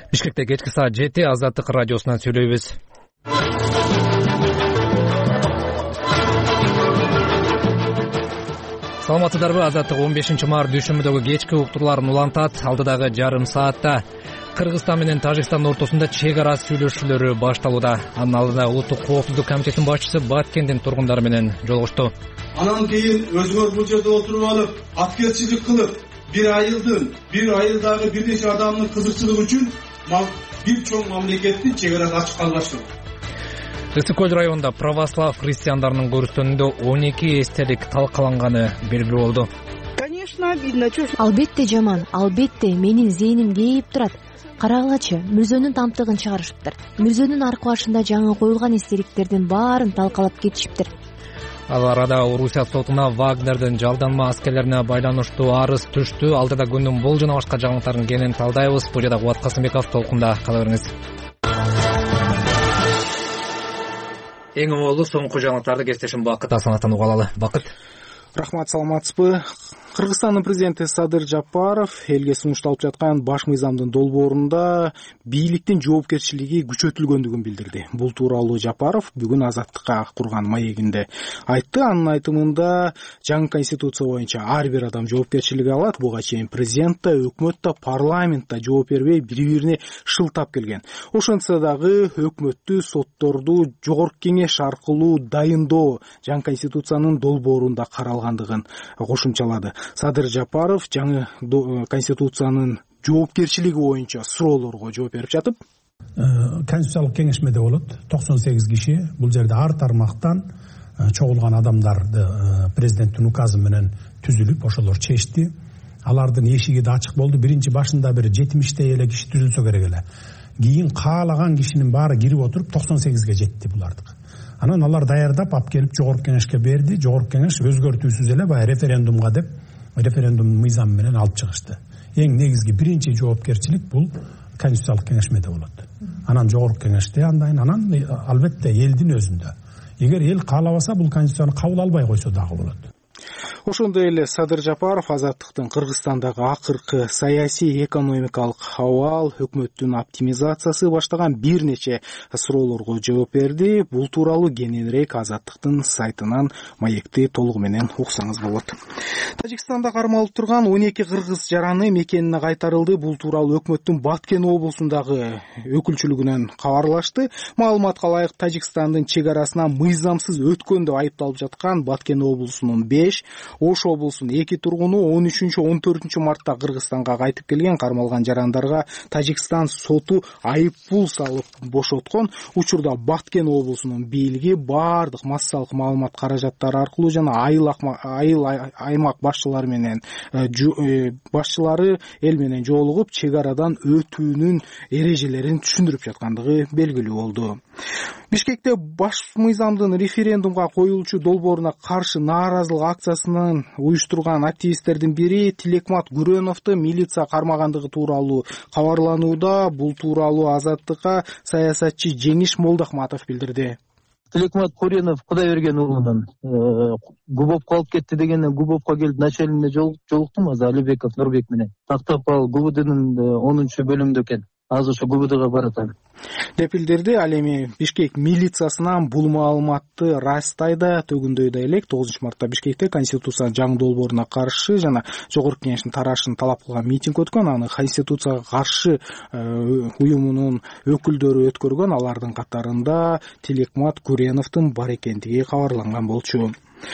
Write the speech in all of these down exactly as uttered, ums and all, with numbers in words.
Бишкекте кечки саат жети Азаттык радиосунан сүйлөйбүз. Саламатсыздарбы? Азаттык он бешинчи март дүйшөмбүдөгү кечки уктурларын улантат. Алдыдагы жарым саатта Кыргызстан менен Тажикстан ортосунда чек ара сүйлөшүүлөрү башталууда. Анын алдында улуттук коопсуздук комитетинин башчысы Баткендин тургундары менен жолугушту. Анан кийин өзүңөр бул жерде отуруп алып, аткерчилик кылып, бир айылдын, бир айылдагы бир нече адамдын кызыкчылыгы үчүн бир чоң мамлекеттин чек арасы ачык калбаштыр. Ысык көл районунда православ христиандарынын көрүстөнүндө он эки эстелик талкаланганы белгилүү болду. Конечно, обидно. Албетте жаман, албетте менин зээним кейип турат. Карагылачы, мүрзөнүн тамтыгын чыгарышыптыр. Мүрзөнүн аркы башында жаңы коюлган эстеликтердин баарын талкалап кетишиптир. Ал арада Орусия сотуна Вагнердин жалданма аскерлерине байланыштуу арыз түштү. Алдыда күндүн бул жана башка жаңылыктарын кенен талдайбыз. Студияда Кубат Касымбеков, толкунда кала бериңиз. Эң оңолу соңку жаңылыктарды кесиптешим Бакыт Асанаттан уга алалы. Бакыт. Рахмат, саламатсызбы? Кыргызстандын президенти Садыр Жапаров элге сунушталып жаткан баш мыйзамдын долбоорунда бийликтин жоопкерчилиги күчөтүлгөндүгүн билдирди. Бул тууралуу Жапаров бүгүн Азаттыкка курган маегинде айтты. Анын айтымында жаңы конституция боюнча ар бир адам жоопкерчилик алат. Буга чейин президент да, өкмөт да, парламент да жооп бербей бири-бирине шылтап келген. Ошентсе дагы өкмөттү, сотторду жогорку кеңеш аркылуу дайындоо жаңы конституциянын долбоорунда каралгандыгын кошумчалады. Садыр Жапаров жаңы конституциянын жоопкерчилиги боюнча суроолорго жооп берип жатып, конституциялык кеңешмеде болот токсон сегиз киши. Бул жерде ар тармактан чогулган адамдарды президенттин указы менен түзүлүп, ошолор чечти. Алардын эшиги да ачык болду. Биринчи башында бир жетимиштей эле киши түзүлсө керек эле. Кийин каалаган кишинин баары кирип отуруп токсон сегизге жетти булардык. Анан алар даярдап алып келип жогорку кеңешке берди. Жогорку кеңеш өзгөртүүсүз эле баягы референдумга деп референдум мыйзамы менен алып чыгышты. Эң негизги биринчи жоопкерчилик бул конституциялык кеңешмеде болот. Анан жогорку кеңеште андайын, анан албетте элдин өзүндө. Эгер эл каалабаса бул конституцияны кабыл албай койсо дагы болот. Ошондой эле Садыр Жапаров Азаттыктын Кыргызстандагы акыркы саясий экономикалык абал, өкмөттүн оптимизациясы баштаган бир нече суроолорго жооп берди. Бул тууралуу кененирээк Азаттыктын сайтынан маекти толугу менен уксаңыз болот. Тажикстанда кармалып турган он эки кыргыз жараны мекенине кайтарылды. Бул тууралуу өкмөттүн Баткен облусундагы өкүлчүлүгүнөн кабарлашты. Маалыматка ылайык, Тажикстандын чек арасынан мыйзамсыз өткөн деп айыпталып жаткан Баткен облусунун беш, Ош облусунун эки тургуну он үчүнчү он төртүнчү мартта Кыргызстанга кайтып келген. Кармалган жарандарга Тажикстан соту айыппул салып бошоткон. Учурда Баткен облусунун бийлиги бардык массалык маалымат каражаттары аркылуу жана айыл айыл аймак башчылары менен башчылары эл менен жолугуп чек арадан өтүүнүн эрежелерин түшүндүрүп жаткандыгы белгилүү болду. Бишкекте баш мыйзамдын референдумга коюлчу долбооруна каршы нааразылык акциясынан уюштурган активисттердин бири Тилекмат Гүрөновду милиция кармагандыгы тууралуу кабарланууда. Бул тууралуу Азаттыкка саясатчы Жеңиш Молдахматов билдирди. Тилекмат Гүрөнов Кудайберген уулунан Губовко алып кетти дегенден Губовко келип начальнине жолуктум. Азыр Алибеков Нурбек менен тактап ал ГУБДнын онунчу бөлүмүндө экен. Азыр ошо ГУБДга барат деп билдирди. Ал эми Бишкек милициясынан бул маалыматты растайда төгүндөй элек. тогузунчу мартта Бишкекте конституциянын жаңы долбооруна каршы жана жогорку кеңештин тарашын талап кылган митинг өткөн. Аны конституцияга каршы уюмунун өкүлдөрү өткөргөн. Алардын катарында Тилекмат Гүрөновдун бар экендиги кабарланган болчу.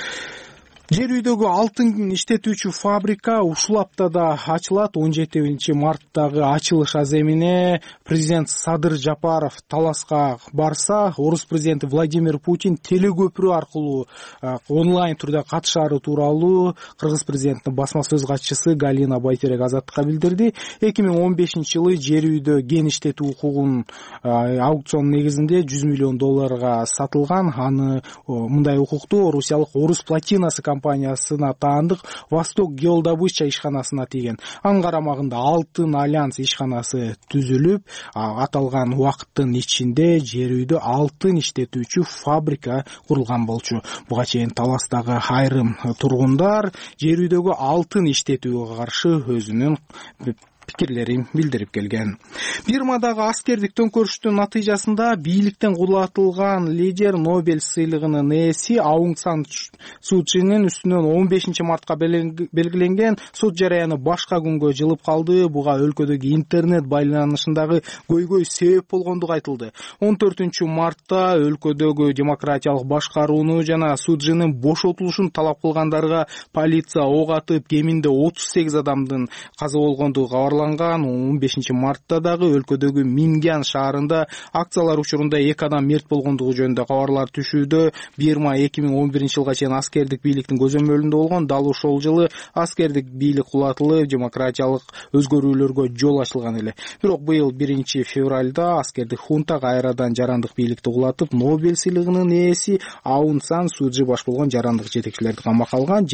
Жер үйдөгү алтын иштетүүчү фабрика ушул аптада ачылат. он жетинчи марттагы ачылыш аземине президент Садыр Жапаров Таласка барса, орус президенти Владимир Путин телекөпүрө аркылуу онлайн түрдө катышаары тууралуу кыргыз президентинин басма сөз катчысы Галина Байтерек Азаттыкка билдирди. эки миң он бешинчи жылы жер үйдө кен иштетүү укугун аукцион негизинде жүз миллион долларга сатылган. Аны мындай укукту Орусиялык Орус Платинасы компаниясына таандык Восток геодобыча ишканасына тийген. Анын карамагында Алтын Альянс ишканасы түзүлүп, аталган убакыттын ичинде жер үйдө алтын иштетүүчү фабрика курулган болчу. Буга чейин Таластагы айрым тургундар жер үйдөгү алтын иштетүүгө каршы өзүнүн пикирлерин билдирип келген. Бирмадагы аскердик төңкөрүштүн натыйжасында бийликтен кулатылган лидер Нобель сыйлыгынын ээси Аунг Сан Суу Чжинин үстүнөн он бешинчи мартка белгиленген сот жараяны башка күнгө жылып калды. Буга өлкөдөгү интернет байланышындагы көйгөй себеп болгондугу айтылды. он төртүнчү мартта өлкөдөгү демократиялык башкарууну жана Суу Чжинин бошотулушун талап кылгандарга полиция ок атып, кеминде отуз сегиз адамдын каза болгондугу кабарланган. он бешинчи мартта дагы өлкөдөгү Мингян шаарында акциялар учурунда эки адам мерт болгондугу жөнүндө кабарлар түшүүдө. Бирма эки миң он биринчи жылга чейин аскердик бийликтин көзөмөлүндө болгон. Дал ошол жылы аскердик бийлик кулатылып, демократиялык өзгөрүүлөргө жол ачылган эле. Бирок быйыл биринчи февралда аскердик хунта кайрадан жарандык бийликти кулатып, Нобель сыйлыгынын ээси Аунг Сан Суу Чжи баш болгон жарандык жетекчилерди камакка алган.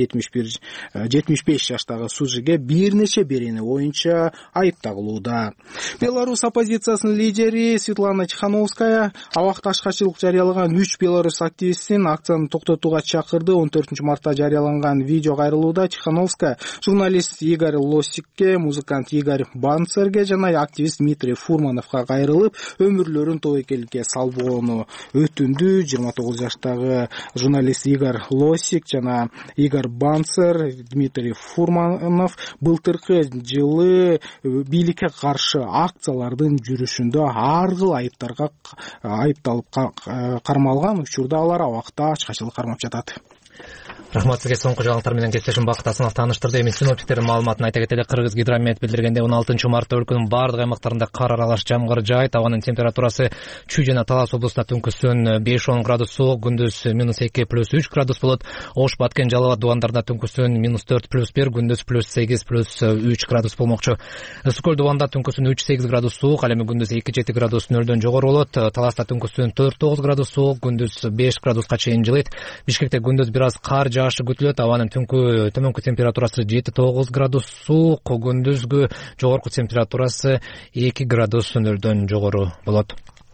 жетимиш беш жаштагы Суу Чжиге бир нече берени боюнча айып тагылууда. Беларусь оппозициясынын лидери Светлана Тихановская абакта ашкачылык жарыялаган үч белорус активистин акцияны токтотууга чакырды. он төртүнчү мартта жарыяланган видео кайрылууда Тихановская журналист Игорь Лосикке, музыкант Игорь Банцерге жана активист Дмитрий Фурмановго кайрылып, өмүрлөрүн тобокелдикке салбоону өтүндү. жыйырма тогуз жаштагы журналист Игорь Лосик жана Игорь Банцер, Дмитрий Фурманов былтыркы жылы бийликке каршы акциялардын жүрүшүндө ар кыл айыптарга айыпталып кармалган. Учурда алар абакта ачкачылык кармап жатат. Рахмат сизге. Соңку жаңылыктар менен кесиптешим Бакыт Асанов тааныштырды. Эми синоптиктердин маалыматын айта кетели. Кыргыз гидромет билдиргенде он алтынчы мартта өлкөнүн бардык аймактарында кар аралаш жамгыр жаайт. Абанын температурасы Чүй жана Талас облустунда түнкүсүн беш он градус суук, күндүз минус эки плюс үч градус болот. Ош, Баткен, Жалал абад дубандарында түнкүсүн минус төрт плюс бир, күндүз плюс сегиз плюс үч градус болмокчу. Ысык көл дубанда түнкүсүн үч сегиз градус суук, ал эми күндүз эки жети градус нөлдөн жогору болот. Таласта түнкүсүн төрт тогуз градус суук, күндүз беш градуска чейин жылыйт. Бишкекте күндүз бир аз кар жаашы күтүлөт. Абанын түнкү төмөнкү температурасы жети тогуз градус суук, күндүзгү жогорку температурасы эки градус нөлдөн жогору болот.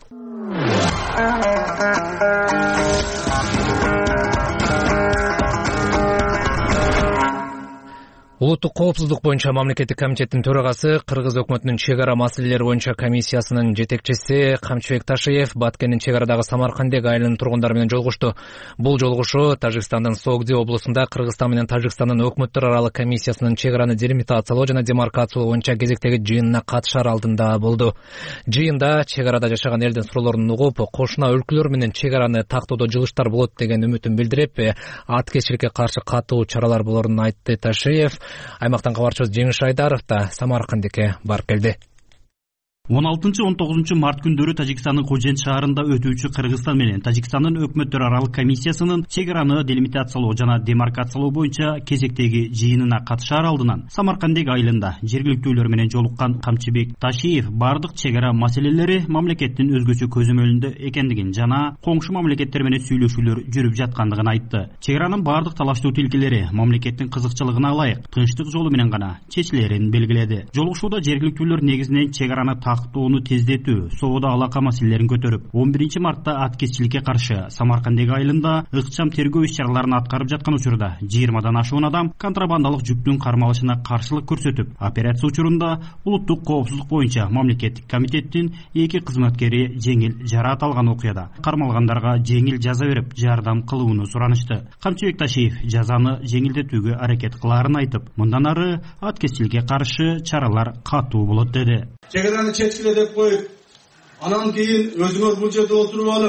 Улуттук коопсуздук боюнча мамлекеттик комитеттин төрагасы, Кыргыз өкмөтүнүн чек ара маселелери боюнча комиссиясынын жетекчиси Камчыбек Ташиев Баткендин чек арадагы Самаркандек айылынын тургундары менен жолугушту. Бул жолугушуу Тажикстандын Согди облусунда Кыргызстан менен Тажикстандын өкмөттөр аралык комиссиясынын чек араны делимитациялоо жана демаркациялоо боюнча кезектеги жыйынына катышар алдында болду. Жыйында чек арада жашаган элдин суроолорун угуп, кошуна өлкөлөр менен чек араны тактоодо жылыштар болот деген үмүтүн билдирип, аткезчиликке каршы катуу чаралар болорун айтты Ташиев. Аймактан кабарчыбыз Жеңиш Айдаров да Самаркандекке барып келди. он алтынчы он тогузунчу март күндөрү Тажикстандын Кожент шаарында өтүүчү Кыргызстан менен Тажикстандын өкмөттөр аралык комиссиясынын чек араны делимитациялоо жана демаркациялоо боюнча кезектеги жыйынына катышар алдынан Самаркандек айылында жергиликтүүлөр менен жолуккан Камчыбек Ташиев бардык чек ара маселелери мамлекеттин өзгөчө көзөмөлүндө экендигин жана коңшу мамлекеттер менен сүйлөшүүлөр жүрүп жаткандыгын айтты. Чек аранын бардык талаштуу тилкелери мамлекеттин кызыкчылыгына ылайык тынчтык жолу менен гана чечилерин белгиледи. Жолугушууда жергиликтүүлөр негизинен чек араны тактоону тездетүү, соода алака маселелерин көтөрүп, он биринчи мартта аткезчиликке каршы Самаркандек айылында ыкчам тергөө иш-чараларын аткарып жаткан учурда жыйырмадан ашуун адам контрабандалык жүктүн кармалышына каршылык көрсөтүп, операция учурунда улуттук коопсуздук боюнча мамлекеттик комитеттин эки кызматкери жеңил жараат алган окуяда кармалгандарга жеңил жаза берип, жардам кылууну суранышты. Камчыбек Ташиев жазаны жеңилдетүүгө аракет кылаарын айтып, мындан ары аткезчиликке каршы чаралар катуу болот деди. Чек араны чечкиле деп коюп, анан кийин өзүңөр бул жерде отуруп алып,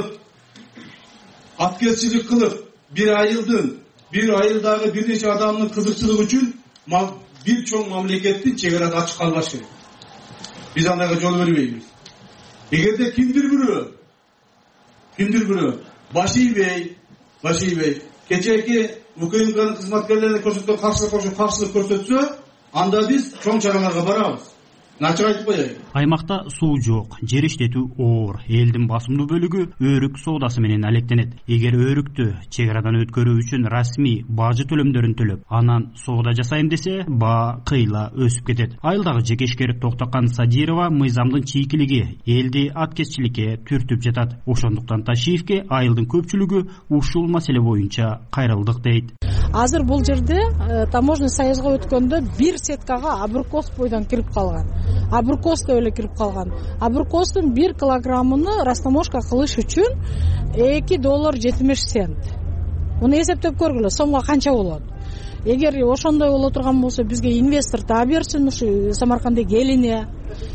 аткезчилик кылып, бир айылдын, бир айылдагы бир нече адамдын кызыкчылыгы үчүн бир чоң мамлекеттин чек арада ачык калбаш керек. Биз андайга жол бербейбиз. Эгерде кимдир бирөө, кимдир бирөө баш ийбей, баш ийбей, кечээки УКМКнын кызматкерлерине көрсөткөн каршылык көрсөтсө, анда биз чоң чараларга барабыз. ачык айтып коеюн, аймакта суу жок, жер иштетүү оор, элдин басымдуу бөлүгү өрүк соодасы менен алектенет. Эгер өрүктү чек арадан өткөрүү үчүн расмий бажы төлөмдөрүн төлөп, анан соода жасайм десе, баа кыйла өсүп кетет. Айылдагы жекешкер Токтокан Садирова мыйзамдын чийкилиги элди аткезчиликке түртүп жатат. Ошондуктан Ташиевке айылдын көпчүлүгү ушул маселе боюнча кайрылдык дейт. Азыр бул жерде таможня союзга өткөндө бир сеткага абрикос бойдон кирип калган. Абрикос да эле кирип калган. Абрикостун бир килограммыны растаможка кылыш үчүн эки доллар жетимиш цент. Муну эсептеп көргүлө, сомго канча болот? Эгер ошондой боло турган болсо, бизге инвестор да берсин, ушу Самарканддагы элине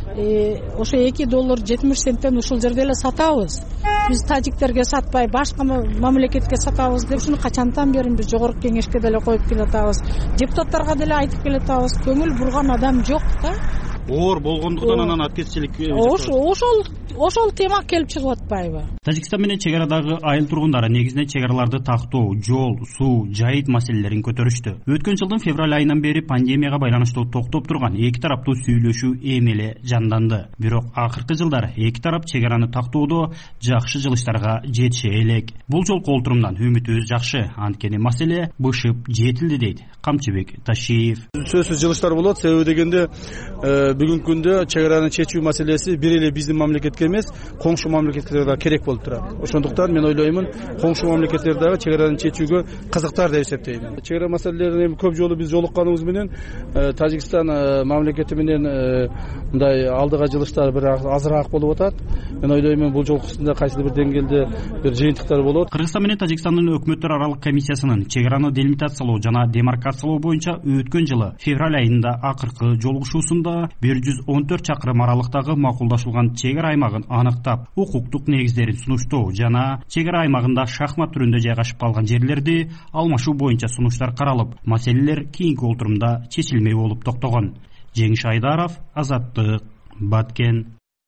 ошо эки доллар жетимиш центтен ушул жерде эле сатабыз. Биз тажиктерге сатпай, башка мамлекетке сатабыз деп ушуну качантан бери биз жогорку кеңешке деле коюп келатабыз. Депутаттарга деле айтып келатабыз. Көңүл бурган адам жок да. Оор болгондуктан анан аткезчилик ошол ошол тема келип чыгып атпайбы? Тажикстан менен чек арадагы айыл тургундары негизинен чек араларды тактоо, жол, суу, жайыт маселелерин көтөрүштү. Өткөн жылдын февраль айынан бери пандемияга байланыштуу токтоп турган эки тараптуу сүйлөшүү эми эле жанданды. Бирок акыркы жылдары эки тарап чек араны тактоодо жакшы жылыштарга жетише элек. Бул жолку олтурумдан үмүтүбүз жакшы, анткени маселе бышып жетилди дейт Камчыбек Ташиев. Сөзсүз жылыштар болот, себеби дегенде бүгүнкү күндө чек араны чечүү маселеси бир эле биздин мамлекетке эмес, коңшу мамлекеттерге да керек болуп турат. Ошондуктан мен ойлоймун, коңшу мамлекеттер дагы чек араны чечүүгө кызыктар деп эсептейм. Чек ара маселелерин көп жолу биз жолукканыбыз менен Тажикстан мамлекети менен мындай алдыга жылыштар бир азыраак болуп атат. Мен ойлоймун, бул жолкусунда кайсыдыр бир деңгээлде бир жыйынтыктар болот. Кыргызстан менен Тажикстандын өкмөттөр аралык комиссиясынын чек араны делимитациялоо жана демаркациялоо боюнча өткөн жылы февраль айында акыркы жолугушуусунда бир жүз он төрт чакырым аралыктагы макулдашылган чек ара аймагын аныктап, укуктук негиздерин сунуштоо жана чек ара аймагында шахмат түрүндө жайгашып калган жерлерди алмашуу боюнча сунуштар каралып, маселелер кийинки олтурумда чечилмей болуп токтогон. Жеңиш Айдаров, Азаттык, Баткен.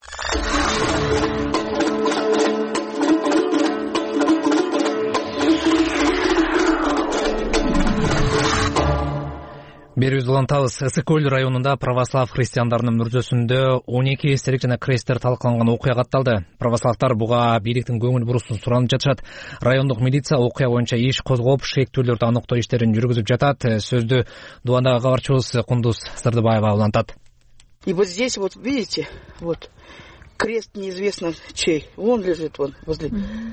Берүүбүз улантабыз. Ысык көл районунда православ христиандарынын мүрзөсүндө он эки эстелик жана кресттер талкаланган окуя катталды. Православдар буга бийликтин көңүл бурусун суранып жатышат. Райондук милиция окуя боюнча иш козгоп, шектүүлөрдү аныктоо иштерин жүргүзүп жатат. Сөздү Дубандагы кабарчыбыз Кундуз Сырдыбаева улантат. И вот здесь вот, видите, вот крест неизвестно чей. Он лежит вон возле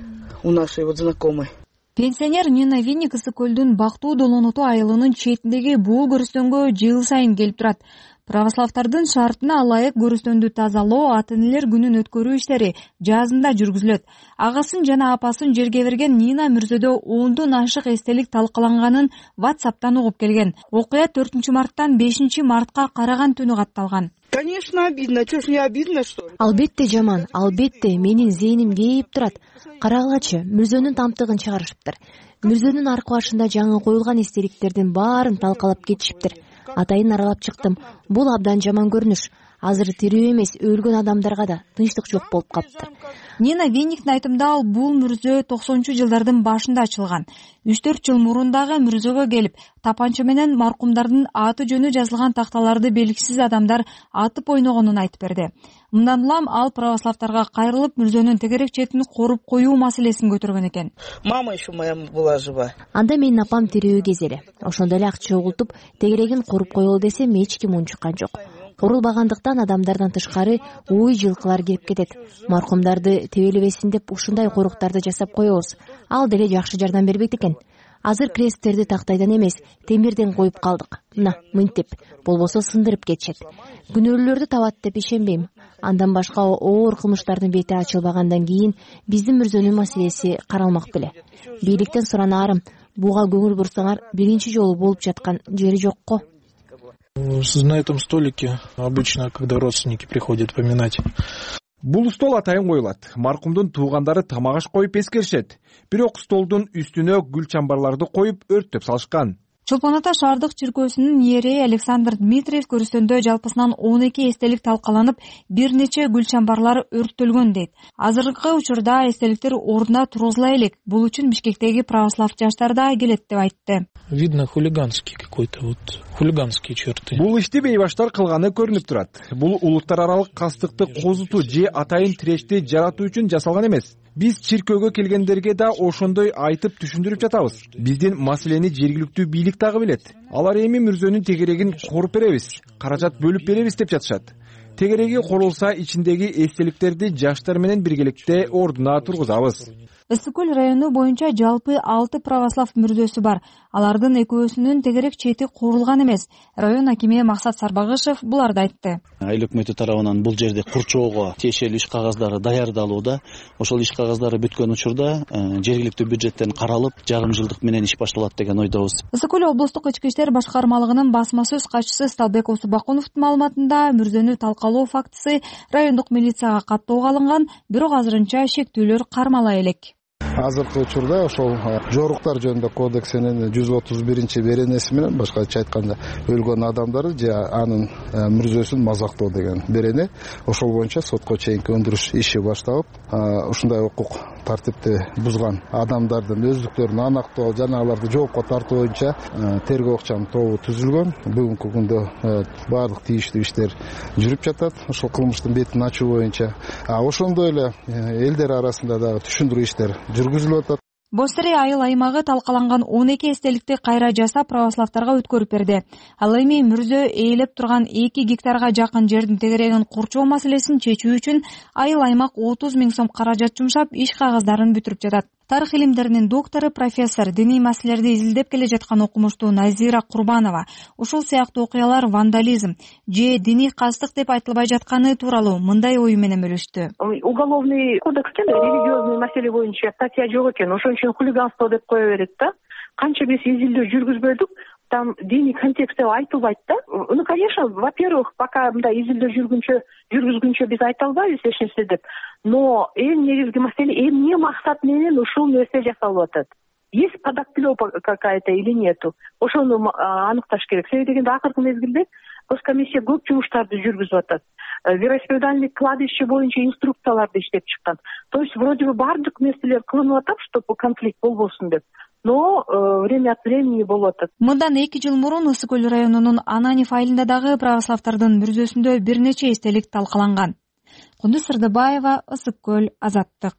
у нашей вот знакомой. Пенсионер Нина Винник Ысык көлдүн Бактуу Долоноту айылынын четиндеги бул көрүстөнгө жыл сайын келип турат. Православдардын шартына ылайык көрүстөндү тазалоо, ата-энелер күнүн өткөрүү иштери жазында жүргүзүлөт. Агасын жана апасын жерге берген Нина мүрзөдө ондон ашык эстелик талкаланганын WhatsApp'тан угуп келген. Окуя төртүнчү марттан бешинчи мартка караган түнү катталган. Конечно, обидно. Чё ж не обидно, что ли? Албетте жаман, албетте менин зээним кейип турат. Карагылачы, мүрзөнүн тамтыгын чыгарышыптыр. Мүрзөнүн аркы башында жаңы коюлган эстеликтердин баарын талкалап кетишиптир. Атайын аралап чыктым. Бул абдан жаман көрүнүш. Азыр тирүү эмес, өлгөн адамдарга да тынчтык жок болуп калыптыр. Нина Винниктин айтымында ал бул мүрзө токсонунчу жылдардын башында ачылган. үч төрт жыл мурун дагы мүрзөгө келип, тапанча менен маркумдардын аты жөнү жазылган такталарды белгисиз адамдар атып ойногонун айтып берди. Мындан улам ал православдарга кайрылып, мүрзөнүн тегерек четин коруп коюу маселесин көтөргөн экен. Мама еще моя была жива. Анда менин апам тирүү кезели. Ошондо эле акча угултуп, тегерегин коруп коелу десем эч ким унчуккан жок. Курулбагандыктан адамдардан тышкары уй жылкылар кирип кетет. Маркумдарды тебелебесин деп ушундай коруктарды жасап коебуз. Ал деле жакшы жардам бербейт экен. Азыр кресттерди тактайдан эмес, темирден коюп калдык. Мына, мынтип, болбосо сындырып кетишет. Күнөөлүүлөрдү табат деп ишенбейм. Андан башка оор кылмыштардын бети ачылбагандан кийин биздин мүрзөнүн маселеси каралмак беле. Бийликтен суранаарым, буга көңүл бурсаңар, биринчи жолу болуп жаткан жери жокко. На этом столике обычно, когда родственники приходят поминать. Бул стол атайын коюлат. Маркумдун туугандары тамак аш коюп эскеришет. Бирок столдун үстүнө гүл чамбарларды коюп өрттөп салышкан. Чолпон Ата шаардык чиркөөсүнүн иереи Александр Дмитриев көрүстөндө жалпысынан он эки эстелик талкаланып, бир нече гүл чамбарлар өрттөлгөн дейт. Азыркы учурда эстеликтер ордуна тургузула элек. Бул үчүн Бишкектеги православ жаштары да келет деп айтты. видно хулиганский какой-то, вот хулиганские черты. Бул ишти бейбаштар кылганы көрүнүп турат. Бул улуттар аралык кастыкты козутуу же атайын тирешти жаратуу үчүн жасалган эмес. Биз чиркөөгө келгендерге да ошондой айтып түшүндүрүп жатабыз. Биздин маселени жергиликтүү бийлик дагы билет. Алар эми мүрзөнүн тегерегин коруп беребиз, каражат бөлүп беребиз деп жатышат. Тегереги корулса ичиндеги эстеликтерди жаштар менен биргеликте ордуна тургузабыз. Ысык көл району боюнча жалпы алты православ мүрзөсү бар. Алардын экөөсүнүн тегерек чети курулган эмес. Район акими Максат Сарбагышев буларды айтты. Айыл өкмөтү тарабынан бул жерде курчоого тиешелүү иш кагаздары даярдалууда. Ошол иш кагаздары бүткөн учурда жергиликтүү бюджеттен каралып, жарым жылдык менен иш башталат деген ойдобуз. Ысык көл облустук ички иштер башкармалыгынын басма сөз катчысы Сталбек Осубакуновдун маалыматында мүрзөнү талкалоо фактысы райондук милицияга каттоого алынган, бирок азырынча шектүүлөр кармала элек. Азыркы учурда ошол жоруктар жөнүндө кодексинин жүз отуз биринчи беренеси менен, башкача айтканда, өлгөн адамдарды же анын мүрзөсүн мазактоо деген берене, ошол боюнча сотко чейинки өндүрүш иши башталып, ушундай укук тартипти бузган адамдардын өздүктөрүн аныктоо жана аларды жоопко тартуу боюнча тергөө ыкчам тобу түзүлгөн. Бүгүнкү күндө баардык тийиштүү иштер жүрүп жатат. Ошол кылмыштын бетин ачуу боюнча ошондой эле элдер арасында дагы түшүндүрүү иштер жүргүзүлүп атат. Бостере айыл аймагы талкаланган он эки эстеликти кайра жасап православтарга өткөрүп берди. Ал эми мүрзө ээлеп турган эки гектарга жакын жердин тегерегин курчоо маселесин чечүү үчүн айыл аймак отуз миң сом каражат жумшап, иш кагаздарын бүтүрүп жатат. Тарых илимдеринин доктору, профессор, диний маселелерди изилдеп келе жаткан окумуштуу Назира Курбанова ушул сыяктуу окуялар вандализм же диний кастык деп айтылбай жатканы тууралуу мындай ою менен бөлүштү. Уголовный кодексте религиозный маселе боюнча статья жок экен, ошон үчүн хулиганство деп кое берет да. Канча биз изилдөө жүргүзбөдүк, там диний контекстте айтылбайт да. Ну, конечно, во-первых, пока мындай изилдөө жүргүнчө жүргүзгүнчө биз айта албайбыз эч нерсе деп. Но эң негизги маселе эмне максат менен ушул нерсе жасалып атат? Есть подоплёка какая-то или нету? Ошону аныкташ керек. Себеби дегенде акыркы мезгилде госкомиссия көп жумуштарды жүргүзүп атат. Вероисповедальный кладбище боюнча инструкцияларды иштеп чыккан. То есть вроде бы бардык нерселер кылынып атат, чтобы конфликт болбосун деп. Но э, время от времени болуп атат. Мындан эки жыл мурун Ысык көл районунун Ананев айылында дагы православтардын мүрзөсүндө бир нече эстелик талкаланган. Кундуз Сырдыбаева, Ысык көл, Азаттык.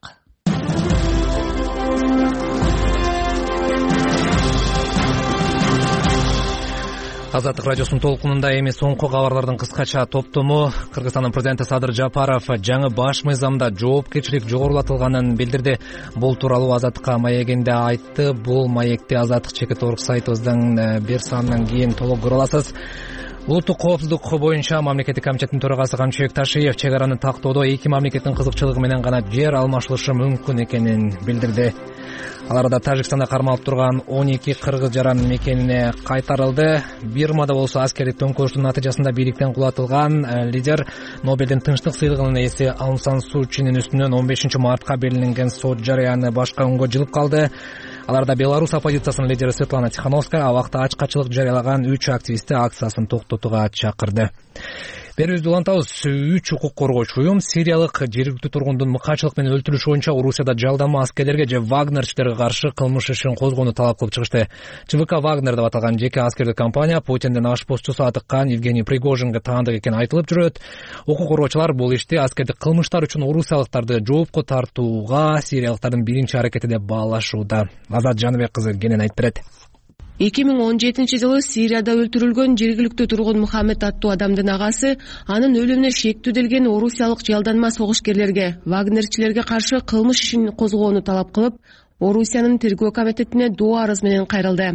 Азаттык радиосунун толкунунда эми соңку кабарлардын кыскача топтому. Кыргызстандын президенти Садыр Жапаров жаңы баш мыйзамда жоопкерчилик жогорулатылганын билдирди. Бул тууралуу Азаттыкка маегинде айтты. Бул маекти Азаттык чекит орг сайтыбыздын бир санынан кийин толук көрө аласыз. Улуттук коопсуздук боюнча мамлекеттик комитеттин төрагасы Камчыбек Ташиев чек араны тактоодо эки мамлекеттин кызыкчылыгы менен гана жер алмашылышы мүмкүн экенин билдирди. Аларда Тажикстанда кармалып турган он эки кыргыз жаран мекенине кайтарылды. Бирмада болсо аскердик төңкөрүштүн натыйжасында бийликтен кулатылган лидер Нобелдин тынчтык сыйлыгынын ээси Аун Сан Суу Чинин үстүнөн он бешинчи мартка белгиленген сот жарыяны башка күнгө жылып калды. Аларда Беларусь оппозициясынын лидери Светлана Тихановская абакта ачкачылык жарыялаган үч активистти акциясын токтотууга чакырды. Берүүбүздү улантабыз. Үч укук коргоочу уюм Сириялык жергиликтүү тургундун мыкаачылык менен өлтүрүшү боюнча Орусияда жалдама аскерлерге же Вагнерчилерге каршы кылмыш ишин козгоону талап кылып чыгышты. ЧВК Вагнер деп аталган жеке аскердик компания Путиндин ашпозчусу атыккан Евгений Пригожинге таандык экени айтылып жүрөт. Укук коргоочулар бул ишти аскердик кылмыштар үчүн орусиялыктарды жоопко тартууга сириялыктардын биринчи аракети деп баалашууда. Азат Жаныбек кызы кенен айтып берет. эки миң он жетинчи жылы Сирияда өлтүрүлгөн жергиликтүү тургун Мухаммед аттуу адамдын агасы анын өлүмүнө шектүүделген орусиялык жалданма согушкерлерге, вагнерчилерге каршы кылмыш ишин козгоону талап кылып, Орусиянын тергөө комитетине доо арыз менен кайрылды.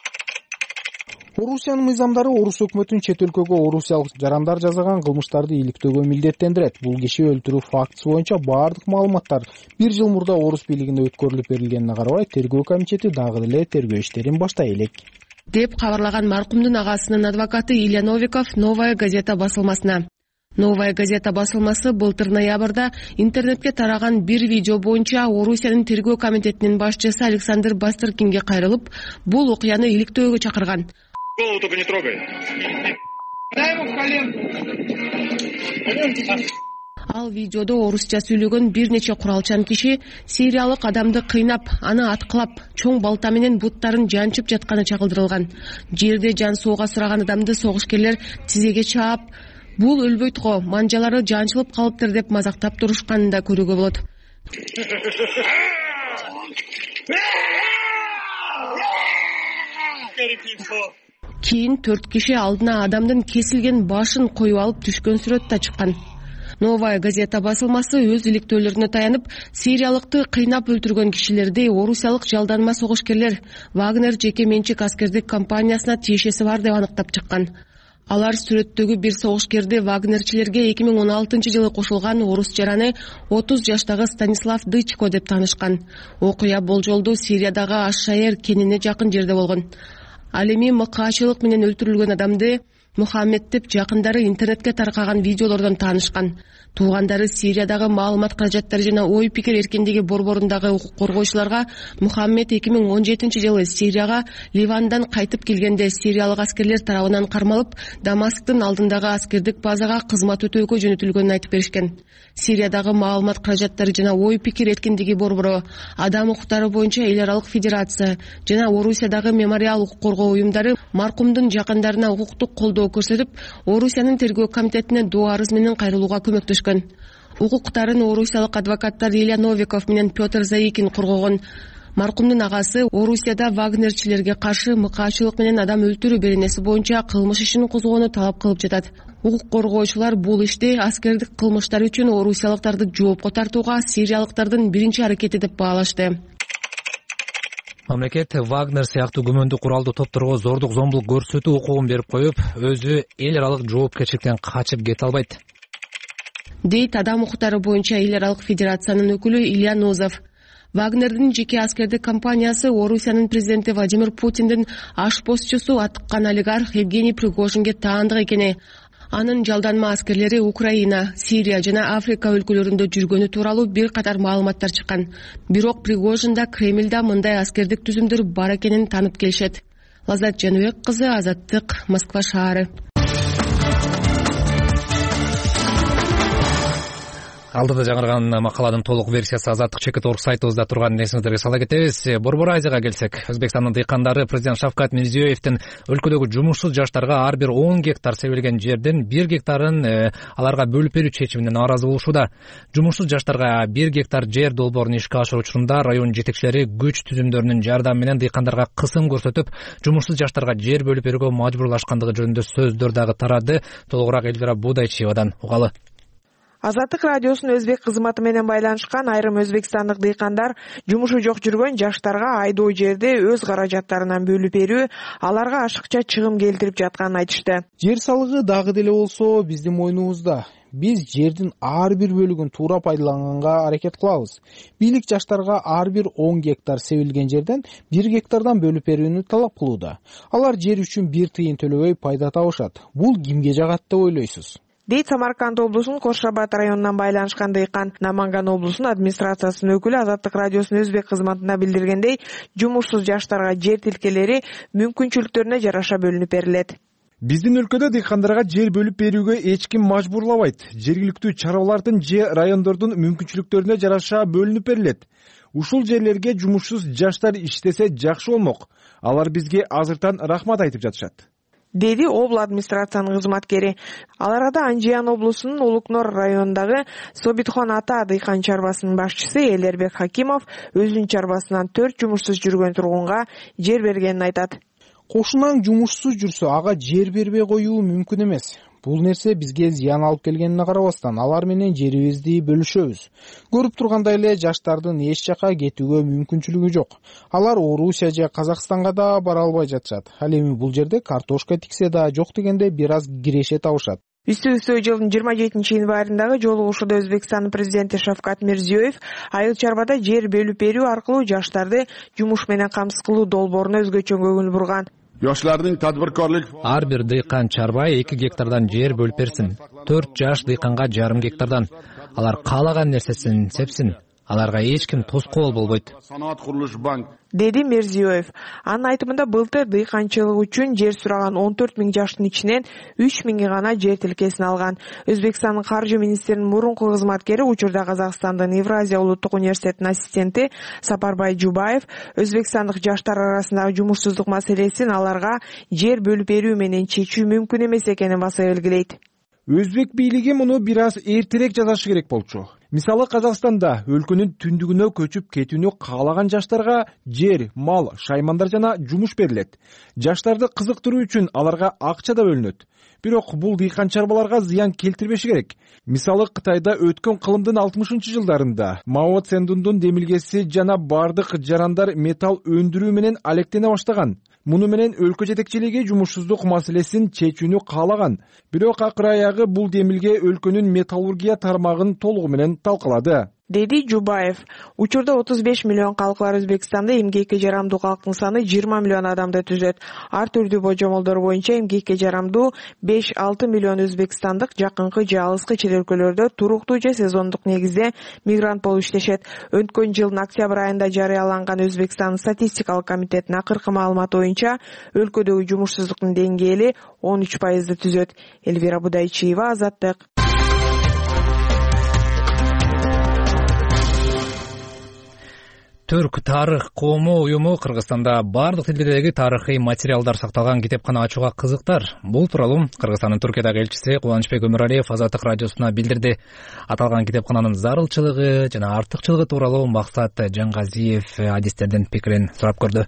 Орусиянын мыйзамдары орус өкмөтүн чет өлкөгө орусиялык жарандар жасаган кылмыштарды иликтөөгө милдеттендирет. Бул киши өлтүрүү фактысы боюнча баардык маалыматтар бир жыл мурда орус бийлигине өткөрүлүп берилгенине карабай, тергөө комитети дагы деле тергөө иштерин баштай элек деп кабарлаган маркумдун агасынын адвокаты Илья Новиков Новая газета басылмасына. Новая газета басылмасы былтыр ноябрда интернетке тараган бир видео боюнча Орусиянын тергөө комитетинин башчысы Александр Бастрыкинге кайрылып, бул окуяны иликтөөгө чакырган. Голову только не трогай. Дай ему в коленку. ал видеодо орусча сүйлөгөн бир нече куралчан киши сириялык адамды кыйнап, аны аткылап, чоң балта менен буттарын жанчып жатканы чагылдырылган. Жерде жан сууга сураган адамды согушкерлер тизеге чаап, бул өлбөйт го, манжалары жанчылып калыптыр деп мазактап турушканын да көрүүгө болот. Кийин төрт киши алдына адамдын кесилген башын коюп алып түшкөн сүрөт да чыккан. Новая газета басылмасы өз иликтөөлөрүнө таянып, сириялыкты кыйнап өлтүргөн кишилерди орусиялык жалданма согушкерлер Вагнер жеке менчик аскердик компаниясына тиешеси бар деп аныктап чыккан. Алар сүрөттөгү бир согушкерди вагнерчилерге эки миң он алтынчы жылы кошулган орус жараны отуз жаштагы Станислав Дычко деп таанышкан. Окуя болжолду Сириядагы Аш-Шаер кенине жакын жерде болгон. Ал эми мыкаачылык менен өлтүрүлгөн адамды Мухаммед деп жакындары интернетке таркаган видеолордон таанышкан. Туугандары Сириядагы маалымат каражаттары жана ой пикир эркиндиги борборундагы укук коргоочуларга Мухаммед эки миң он жетинчи жылы Сирияга Ливандан кайтып келгенде сириялык аскерлер тарабынан кармалып, Дамасктын алдындагы аскердик базага кызмат өтөөгө жөнөтүлгөнүн айтып беришкен. Сириядагы маалымат каражаттары жана ой пикир эркиндиги борбору, адам укуктары боюнча эл аралык федерация жана Орусиядагы мемориал укук коргоо уюмдары маркумдун жакындарына укуктук колдоо көрсөтүп, Орусиянын тергөө комитетине доо арыз менен кайрылууга көмөктөшкөн. Укуктарын орусиялык адвокаттар Илья Новиков менен Петр Заикин коргогон. Маркумдун агасы Орусияда вагнерчилерге каршы мыкаачылык менен адам өлтүрүү беренеси боюнча кылмыш ишин козгоону талап кылып жатат. Укук коргоочулар бул ишти аскердик кылмыштар үчүн орусиялыктарды жоопко тартууга сириялыктардын биринчи аракети деп баалашты. Мамлекет Вагнер сыяктуу күмөндүү куралдуу топторго зордук зомбулук көрсөтүү укугун берип коюп, өзү эл аралык жоопкерчиликтен качып кете албайт, дейт адам укуктары боюнча эл аралык федерациянын өкүлү Илья Нозов. Вагнердин жеке аскердик компаниясы Орусиянын президенти Владимир Путиндин ашпозчусу атыккан олигарх Евгений Пригожинге таандык экени, анын жалданма аскерлери Украина, Сирия жана Африка өлкөлөрүндө жүргөнү тууралуу бир катар маалыматтар чыккан. Бирок Пригожинда Кремльда мындай аскердик түзүмдөр бар экенин таанып келишет. Лаззат Жаныбек кызы, Азаттык, Москва шаары. Алдыда жаңырган макаладын толук версиясы Азаттык чекит орг сайтыбызда турганын эсиңиздерге сала кетебиз. Борбор Азияга келсек, Өзбекстандын дыйкандары президент Шавкат Мирзиёевдин өлкөдөгү жумушсуз жаштарга ар бир он гектар себилген жерден бир гектарын э, аларга бөлүп берүү чечимине нааразы болушууда. Жумушсуз жаштарга бир гектар жер долбоорун ишке ашыруу учурунда район жетекчилери күч түзүмдөрүнүн жардамы менен дыйкандарга кысым көрсөтүп, жумушсуз жаштарга жер бөлүп берүүгө мажбурлашкандыгы жөнүндө сөздөр дагы тарады. Толугураак Элвира Будайчиевадан угалы. Азаттык радиосунун өзбек кызматы менен байланышкан айрым өзбекстандык дыйкандар жумушу жок жүргөн жаштарга айдоо жерди өз каражаттарынан бөлүп берүү аларга ашыкча чыгым келтирип жатканын айтышты. Жер салыгы дагы деле болсо биздин мойнубузда. Биз жердин ар бир бөлүгүн туура пайдаланганга аракет кылабыз. Бийлик жаштарга ар бир он гектар себилген жерден бир гектардан бөлүп берүүнү талап кылууда. Алар жер үчүн бир тыйын төлөбөй пайда табышат. Бул кимге жагат деп ойлойсуз? Дейт Самарканд облусунун Кошшабад районунан байланышкан дыйкан. Наманган облусунун администрациясынын өкүлү Азаттык радиосунун өзбек кызматына билдиргендей, жумушсуз жаштарга жер тилкелери мүмкүнчүлүктөрүнө жараша бөлүнүп берилет. Биздин өлкөдө дыйкандарга жер бөлүп берүүгө эч ким мажбурлабайт. Жергиликтүү чарбалардын же райондордун мүмкүнчүлүктөрүнө жараша бөлүнүп берилет. Ушул жерлерге жумушсуз жаштар иштесе жакшы болмок. Алар бизге азыртан рахмат айтып жатышат, деди обл администрациянын кызматкери. Ал арада Анжиян облусунун Улукнор районундагы Собитхон ата дыйкан чарбасынын башчысы Элербек Хакимов өзүнүн чарбасынан төрт жумушсуз жүргөн тургунга жер бергенин айтат. Кошунаң жумушсуз жүрсө ага жер бербей коюу мүмкүн эмес. Бул нерсе бизге зыян алып келгенине карабастан алар менен жерибизди бөлүшөбүз. Көрүп тургандай эле жаштардын эч жака кетүүгө мүмкүнчүлүгү жок. Алар Орусия же Казакстанга да бара албай жатышат. Ал эми бул жерде картошка тиксе да жок дегенде бир аз киреше табышат. Үстү-үстү жылдын жыйырма жетинчи январындагы жолугушууда Өзбекстандын президенти Шавкат Мирзиёев айыл чарбада жер бөлүп берүү аркылуу жаштарды жумуш менен камсыз кылуу долбооруна өзгөчө көңүл бурган. Ар бир дыйкан чарба эки гектардан жер бөлүп берсин. төрт жаш дыйканга жарым гектардан. Алар каалаган нерсесин сепсин. аларга эч ким тоскоол болбойт, Sanoat Quruluş Bank деди Мирзиёев. Анын айтымында былтыр дыйканчылык үчүн жер сураган он төрт миң жаштын ичинен үч миңи гана жер тилкесин алган. Өзбекстандын каржы министринин мурунку кызматкери, учурда Казакстандын Евразия улуттук университетинин ассистенти Сапарбай Жубаев өзбекстандык жаштар арасындагы жумушсуздук маселесин аларга жер бөлүп берүү менен чечүү мүмкүн эмес экенин баса белгилейт. Өзбек бийлиги муну бир аз эртерээк жасашы керек болчу. Мисалы, Казакстанда өлкөнүн түндүгүнө көчүп кетүүнү каалаган жаштарга жер, мал, шаймандар жана жумуш берилет. Жаштарды кызыктыруу үчүн аларга акча да бөлүнөт. Бирок бул дыйкан чарбаларга зыян келтирбеши керек. Мисалы, Кытайда өткөн кылымдын алтымышынчы жылдарында Мао Цзэдундун демилгеси жана бардык жарандар металл өндүрүү менен алектене баштаган. Муну менен өлкө жетекчилиги жумушсуздук маселесин чечүүнү каалаган. Бирок акыры аягы бул демилге өлкөнүн металлургия тармагын толугу менен талкалады, деди Жубаев. Учурда отуз беш миллион калк бар Өзбекстанда. Эмгекке жарамдуу калктын саны жыйырма миллион адамды түзөт. Ар түрдүү божомолдор боюнча эмгекке жарамдуу беш алты миллион өзбекстандык жакынкы же алыскы чет өлкөлөрдө туруктуу же сезондук негизде мигрант болуп иштешет. Өткөн жылдын октябрь айында жарыяланган Өзбекстандын статистикалык комитетинин акыркы маалыматы боюнча өлкөдөгү жумушсуздуктун деңгээли он үч пайызды түзөт. Элвира Будайчиева, Азаттык. Түрк тарых коому уюму Кыргызстанда бардык тилдердеги тарыхый материалдар сакталган китепкана ачууга кызыктар. Бул тууралуу Кыргызстандын Түркиядагы элчиси Кубанычбек Өмүралиев Азаттык радиосуна билдирди. Аталган китепкананын зарылчылыгы жана артыкчылыгы тууралуу Максат Жаңгазиев адистердин пикирин сурап көрдү.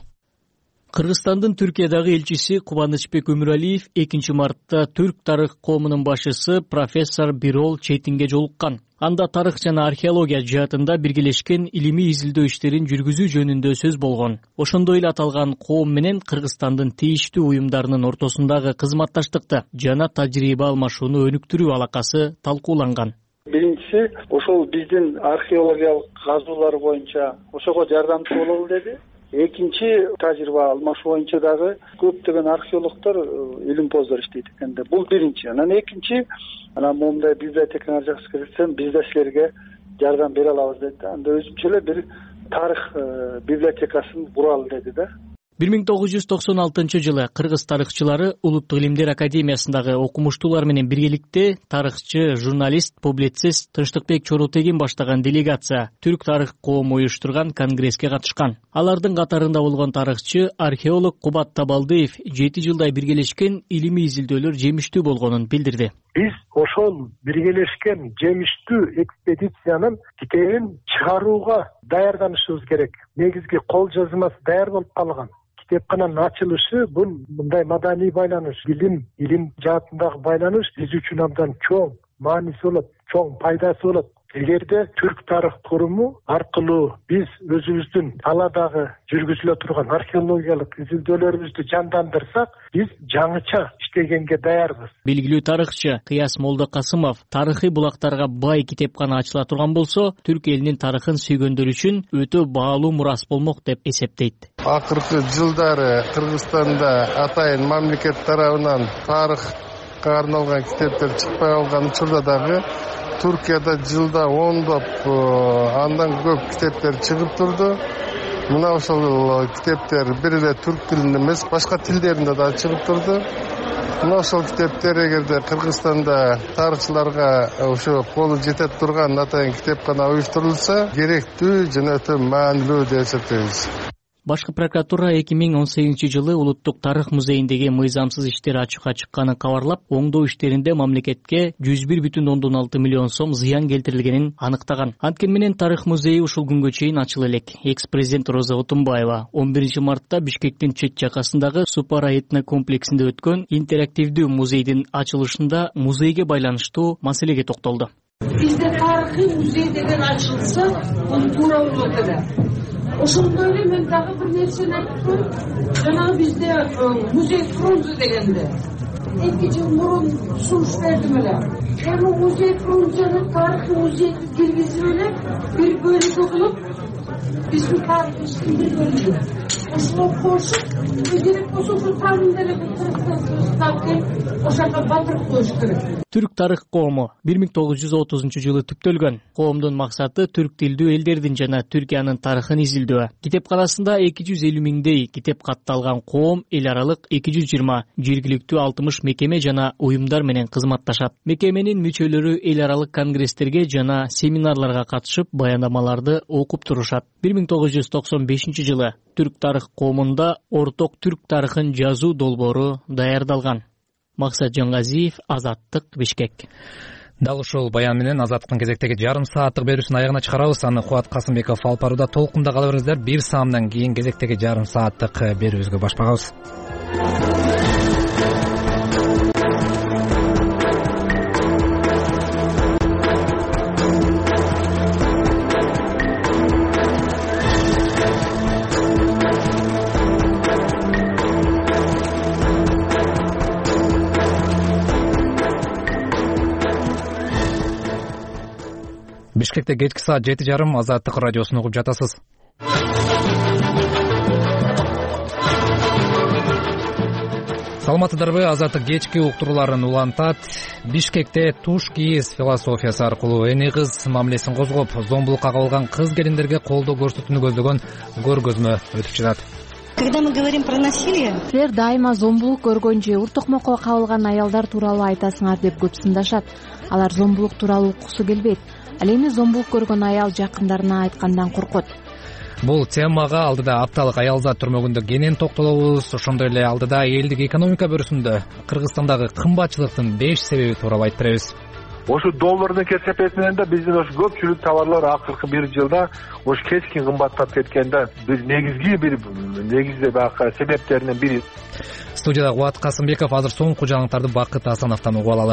Кыргызстандын Түркиядагы элчиси Кубанычбек Өмүралиев экинчи мартта түрк тарых коомунун башчысы профессор Бирол Четинге жолуккан. Анда тарых жана археология жаатында биргелешкен илимий изилдөө иштерин жүргүзүү жөнүндө сөз болгон. Ошондой эле аталган коом менен Кыргызстандын тийиштүү уюмдарынын ортосундагы кызматташтыкты жана тажрыйба алмашууну өнүктүрүү алакасы талкууланган. Биринчиси, ошол биздин археологиялык казуулар боюнча ошого жардамчы бололу деди. Экинчи, тажрыйба алмашуу боюнча дагы көптөгөн археологдор, илимпоздор иштейт экенде. Бул биринчи. Анан экинчи, анан моундай библиотекаңар жакшы кирсем, биз да силерге жардам бере алабыз деди. Анда өзүнчө эле бир тарых библиотекасын куралы деди да. бир миң тогуз жүз токсон алтынчы жылы кыргыз тарыхчылары Улуттук илимдер академиясындагы окумуштуулар менен биргеликте тарыхчы, журналист, публицист Тынчтыкбек Чоротегин баштаган делегация түрк тарых коому уюштурган конгресске катышкан. Алардын катарында болгон тарыхчы, археолог Кубат Табалдыев жети жылдай биргелешкен илимий изилдөөлөр жемиштүү болгонун билдирди. Биз ошол биргелешкен жемиштүү экспедициянын китебин чыгарууга даярданышыбыз керек. Негизги кол жазмасы даяр болуп калган. Китепкананын ачылышы бул мындай маданий байланыш, илим, илим жаатындагы байланыш биз үчүн абдан чоң мааниси болот, чоң пайдасы болот. Эгерде түрк тарых форуму аркылуу биз өзүбүздүн талаадагы жүргүзүлө турган археологиялык изилдөөлөрүбүздү жандандырсак, биз жаңыча иштегенге даярбыз. Белгилүү тарыхчы Кыяс Молдокасымов тарыхый булактарга бай китепкана ачыла турган болсо, түрк элинин тарыхын сүйгөндөр үчүн өтө баалуу мурас болмок деп эсептейт. Акыркы жылдары Кыргызстанда атайын мамлекет тарабынан тарыхка арналган китептер чыкпай калган учурда дагы Түркияда жылда ондоп андан көп китептер чыгып турду. Мына ошол китептер бир эле түрк тилинде эмес, башка тилдеринде да чыгып турду. Мына ошол китептер эгерде Кыргызстанда тарыхчыларга ошо колу жетет турган атайын китепкана уюштурулса, керектүү жана өтө маанилүү деп эсептейбиз. Башкы прокуратура эки миң он сегизинчи жылы Улуттук тарых музейиндеги мыйзамсыз иштер ачыкка чыкканын кабарлап, оңдоо иштеринде мамлекетке жүз бир бүтүн ондон алты миллион сом зыян келтирилгенин аныктаган. Анткени менен тарых музейи ушул күнгө чейин ачыла элек. Экс-президент Роза Отунбаева он биринчи мартта Бишкектин чет жакасындагы Супара этно комплексинде өткөн интерактивдүү музейдин ачылышында музейге байланыштуу маселеге токтолду. Бизде тарыхый музей деген ачылса, бул туура болот эле. Ошондой эле мен дагы бир нерсени айтып коеюн. Жана бизде музей фронту дегенде эки жыл мурун сунуш бердим эле. эми музей функцияны тарыхый музейди киргизип эле бир бөлүгү кылып биздин тарыхыбыздын бир бөлүгү ошого кошуп керек болсо ошо тамында эле ошол жака батырып коюш керек. Түрк тарых коому бир миң тогуз жүз отузунчу жылы түптөлгөн. Коомдун максаты түрк тилдүү элдердин жана Түркиянын тарыхын изилдөө. Китепканасында эки жүз элүү миңдей китеп катталган коом эл аралык эки жүз жыйырма, жергиликтүү алтымыш мекеме жана уюмдар менен кызматташат. Мекеменин мүчөлөрү эл аралык конгресстерге жана семинарларга катышып, баяндамаларды окуп турушат. бир миң тогуз жүз токсон бешинчи жылы түрк тарых коомунда орток түрк тарыхын жазуу долбоору даярдалган. Максат Жангазиев, Азаттык, Бишкек. Дал ушул баян менен Азаттыктын кезектеги жарым сааттык берүүсүн аягына чыгарабыз. Аны Кубат Касымбеков алып барууда. Толкунда кала бериңиздер. Бир саамдан кийин кезектеги жарым сааттык берүүбүзгө баш багабыз. Бишкекте кечки саат жети жарым Азаттык радиосун угуп жатасыз. Саламатсыздарбы? Азаттык кечки уктурууларын улантат. Бишкекте туш кийиз философиясы аркылуу эне кыз мамилесин козгоп, зомбулукка кабылган кыз келиндерге колдоо көрсөтүүнү көздөгөн көргөзмө өтүп жатат. Когда мы говорим про насилие, силер дайыма зомбулук көргөн же ур токмокко кабылган аялдар тууралуу айтасыңар деп көп сындашат. Алар зомбулук тууралуу уккусу келбейт. Ал эми зомбулук көргөн аял жакындарына айткандан коркот. Бул темага алдыда апталык аялзат түрмөгүндө кенен токтолобуз. Ошондой эле алдыда элдик экономика бөлүсүндө Кыргызстандагы кымбатчылыктын беш себеби тууралуу айтып беребиз. Ошо доллардын кесепети менен да биздин ошо көпчүлүк товарлар акыркы бир жылда ошо кескин кымбаттап кеткен да. Бир негизги бир негизги баягы себептеринин бири. Студияда Кубат Касымбеков. Азыр соңку жаңылыктарды Бакыт Асановдон угуп алалы.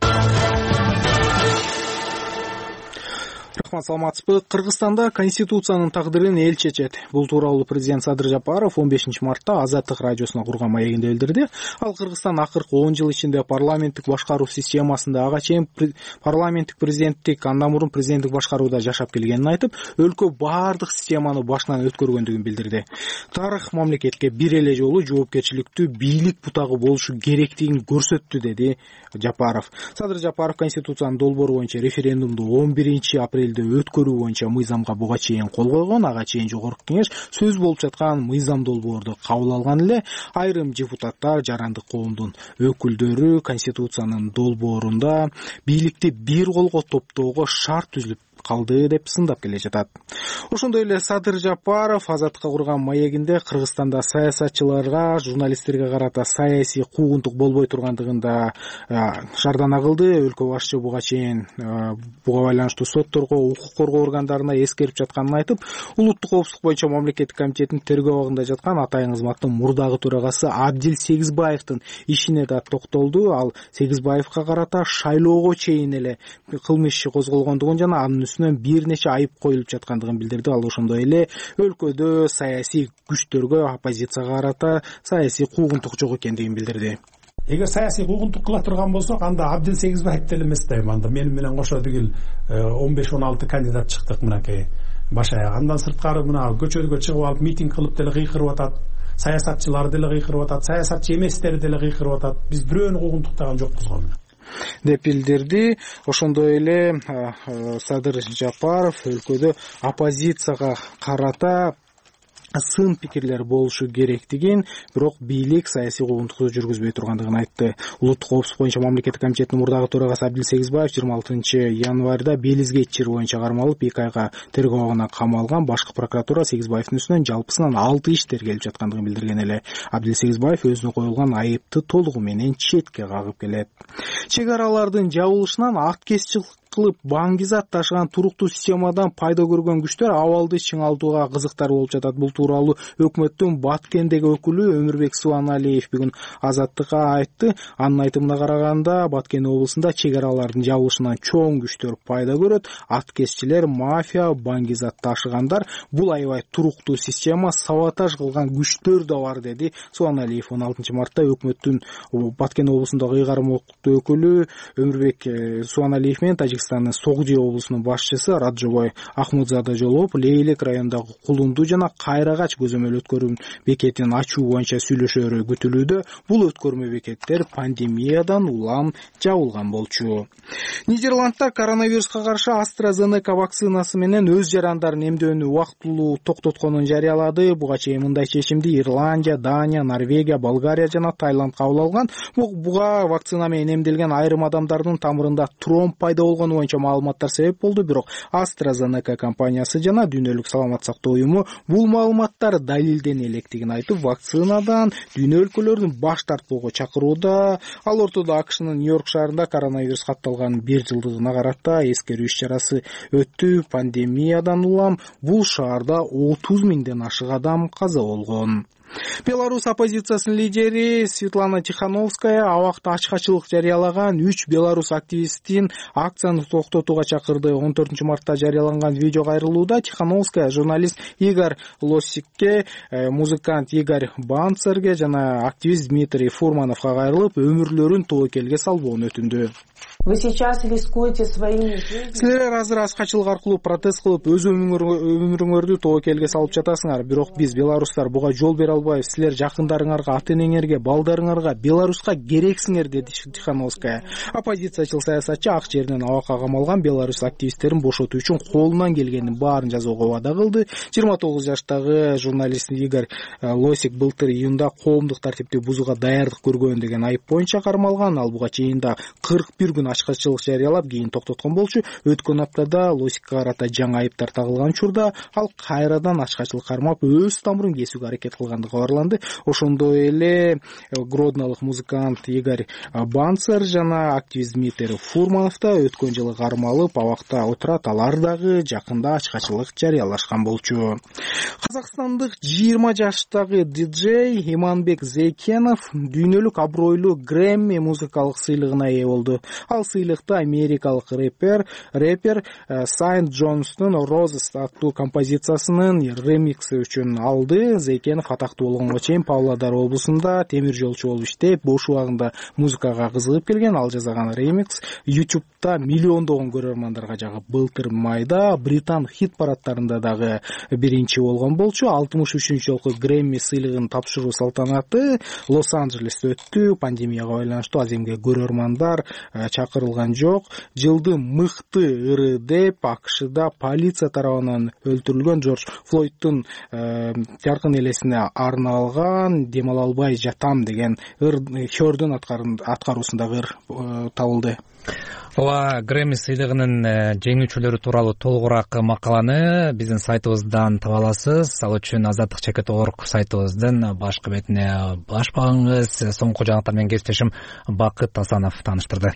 Рахмат, саламатсызбы? Кыргызстанда конституциянын тагдырын эл чечет. Бул тууралуу президент Садыр Жапаров он бешинчи мартта Азаттык радиосуна курган маегинде билдирди. Ал Кыргызстан акыркы он жыл ичинде парламенттик башкаруу системасында ага чейин парламенттик президенттик, андан мурун президенттик башкарууда жашап келгенин айтып, өлкө баардык системаны башынан өткөргөндүгүн билдирди. Тарых мамлекетке бир эле жолу жоопкерчиликтүү бийлик бутагы болушу керектигин көрсөттү, деди Жапаров. Садыр Жапаров конституциянын долбоору боюнча референдумду он биринчи апрелде өткөрүү боюнча мыйзамга буга чейин кол койгон. Ага чейин жогорку кеңеш сөз болуп жаткан мыйзам долбоорду кабыл алган эле. Айрым депутаттар, жарандык коомдун өкүлдөрү конституциянын долбоорунда бийликти бир колго топтоого шарт түзүлүп калды деп сындап келе жатат. Ошондой эле Садыр Жапаров Азаттыкка курган маегинде Кыргызстанда саясатчыларга, журналисттерге карата саясий куугунтук болбой тургандыгында шардана кылды. Өлкө башчы буга чейин буга байланыштуу сотторго, укук коргоо органдарына эскерип жатканын айтып, улуттук коопсуздук боюнча мамлекеттик комитеттин тергөө абагында жаткан Атайын кызматтын мурдагы төрагасы Абдил Сегизбаевдин ишине да токтолду. Ал Сегизбаевга карата шайлоого чейин эле кылмыш иши козголгондугун жана анын үстүнөн бир нече айып коюлуп жаткандыгын билдирди. Ал ошондой эле өлкөдө саясий күчтөргө, оппозицияга карата саясий куугунтук жок экендигин билдирди. Эгер саясий куугунтук кыла турган болсок, анда Абдил Сегизбаев деле эмес дейм. Анда менин менен кошо дегил он беш он алты кандидат чыктык мынакей баш аяк. Андан сырткары мына көчөгө чыгып алып митинг кылып деле кыйкырып атат. Саясатчылар деле кыйкырып атат, саясатчы эместер деле кыйкырып атат. Биз бирөөнү куугунтуктаган жокпуз го деп билдирди. Ошондой эле Садыр Жапаров өлкөдө оппозицияга карата сын пикирлер болушу керектигин, бирок бийлик саясий куугунтукту жүргүзбөй тургандыгын айтты. Улуттук коопсуздук боюнча мамлекеттик комитеттин мурдагы төрагасы Абдил Сегизбаев жыйырма алтынчы январда Белизге ичир боюнча кармалып эки айга тергөө абагына камалган. Башкы прокуратура Сегизбаевдин үстүнөн жалпысынан алты иш тергелип жаткандыгын билдирген эле. Абдил Сегизбаев өзүнө коюлган айыпты толугу менен четке кагып келет. Чек аралардын жабылышынан ат кесчилик кылып баңгизат ташыган туруктуу системадан пайда көргөн күчтөр абалды чыңалтууга кызыктар болуп жатат. Бул тууралуу өкмөттүн Баткендеги өкүлү Өмүрбек Субаналиев бүгүн Азаттыкка айтты. Анын айтымына караганда Баткен облусунда чек аралардын жабылышынан чоң күчтөр пайда көрөт. Аткезчилер, мафия, баңгизат ташыгандар, бул аябай туруктуу система, саботаж кылган күчтөр да бар, деди Субаналиев. он алтынчы мартта өкмөттүн Баткен облусундагы ыйгарым укуктуу өкүлү Өмүрбек Субаналиев менен Тажикстандын Согжи облусунун башчысы Раджобой Ахмудзада жолугуп, Лейлек районундагы Кулунду жана Кайрагач көзөмөл өткөрүү бекетин ачуу боюнча сүйлөшөөрү күтүлүүдө. Бул өткөрмө бекеттер пандемиядан улам жабылган болчу. Нидерландта коронавируска каршы AstraZeneca вакцинасы менен өз жарандарын эмдөөнү убактылуу токтотконун жарыялады. Буга чейин мындай чечимди Ирландия, Дания, Норвегия, Болгария жана Таиланд кабыл алган. Буга вакцина менен эмделген айрым адамдардын тамырында тромб пайда болгону боюнча маалыматтар себеп болду, бирок AstraZeneca компаниясы жана Дүйнөлүк саламат сактоо уюму бул маалыматтар далилдене электигин айтып, вакцинадан дүйнө өлкөлөрүн баш тартпоого чакырууда. Ал ортодо АКШнын Нью-Йорк шаарында коронавирус катталган бир жылдыгына карата эскерүү иш-чарасы өттү. Пандемиядан улам бул шаарда отуз миңден ашык адам каза болгон. Беларусь оппозициясынын лидери Светлана Тихановская абакта ачкачылык жарыялаган үч белорус активистин акцияны токтотууга чакырды. он төртүнчү мартта жарыяланган видео кайрылууда Тихановская журналист Игорь Лосикке, музыкант Игорь Банцерге жана активист Дмитрий Фурмановго кайрылып, өмүрлөрүн тобокелге салбоону өтүндү. Вы сейчас рискуете своими жизнями. Силер азыр ачкачылык аркылуу протест кылып, өз өмүрүңөрдү тобокелге салып жатасыңар. Бирок биз белорустар буга жол бере албайбыз. Силер жакындарыңарга, ата-энеңерге, балдарыңарга, Беларуска керексиңер, деди Тихановская. Оппозициячыл саясатчы ак жерден абакка камалган белорус активисттерин бошотуу үчүн колунан келгенин баарын жасоого вада кылды. жыйырма тогуз жаштагы журналист Игорь Лосик былтыр июнда коомдук тартипти бузууга даярдык көргөн деген айып боюнча кармалган. Ал буга чейин да кырк бир күн ачкачылык жарыялап, кийин токтоткон болчу. Өткөн аптада Лосикке карата жаңы айыптар тагылган учурда ал кайрадан ачкачылык кармап, өз тамырын кесүүгө аракет кылгандыгы кабарланды. Ошондой эле гродналык музыкант Игорь Банцер жана активист Дмитрий Фурманов да өткөн жылы кармалып абакта отурат. Алар дагы жакында ачкачылык жарыялашкан болчу. Казакстандык жыйырма жаштагы диджей Иманбек Зейкенов дүйнөлүк абройлуу Грэмми музыкалык сыйлыгына ээ болду. Ал сыйлыкты америкалык рэпер рэпер Сайнт Джонстун Roses аттуу композициясынын ремикси үчүн алды. Зейкенов атактуу болгонго чейин Павлодар облусунда темир жолчу болуп иштеп, бош убагында музыкага кызыгып келген. Ал жасаган ремикс YouTube'да миллиондогон көрөрмандарга жагып, былтыр майда Британ хит парадтарында дагы биринчи болгон болчу. алтымыш үчүнчү жолку Грэмми сыйлыгын тапшыруу салтанаты Лос-Анджелесте өттү. Пандемияга байланыштуу аземге көрөрмандар чакырылган жок. Жылдын мыкты ыры деп АКШда полиция тарабынан өлтүрүлгөн Джордж Флойдтун жаркын элесине арналган Дем ала албай жатам деген ыр Хёрдун аткаруусундагы ыр табылды. Ооба, Грэмми сыйлыгынын жеңүүчүлөрү тууралуу толугураак макаланы биздин сайтыбыздан таба аласыз. Ал үчүн азаттык чекит точка орг сайтыбыздын башкы бетине баш багыңыз. Соңку жаңалыктар менен кесиптешим Бакыт Асанов тааныштырды.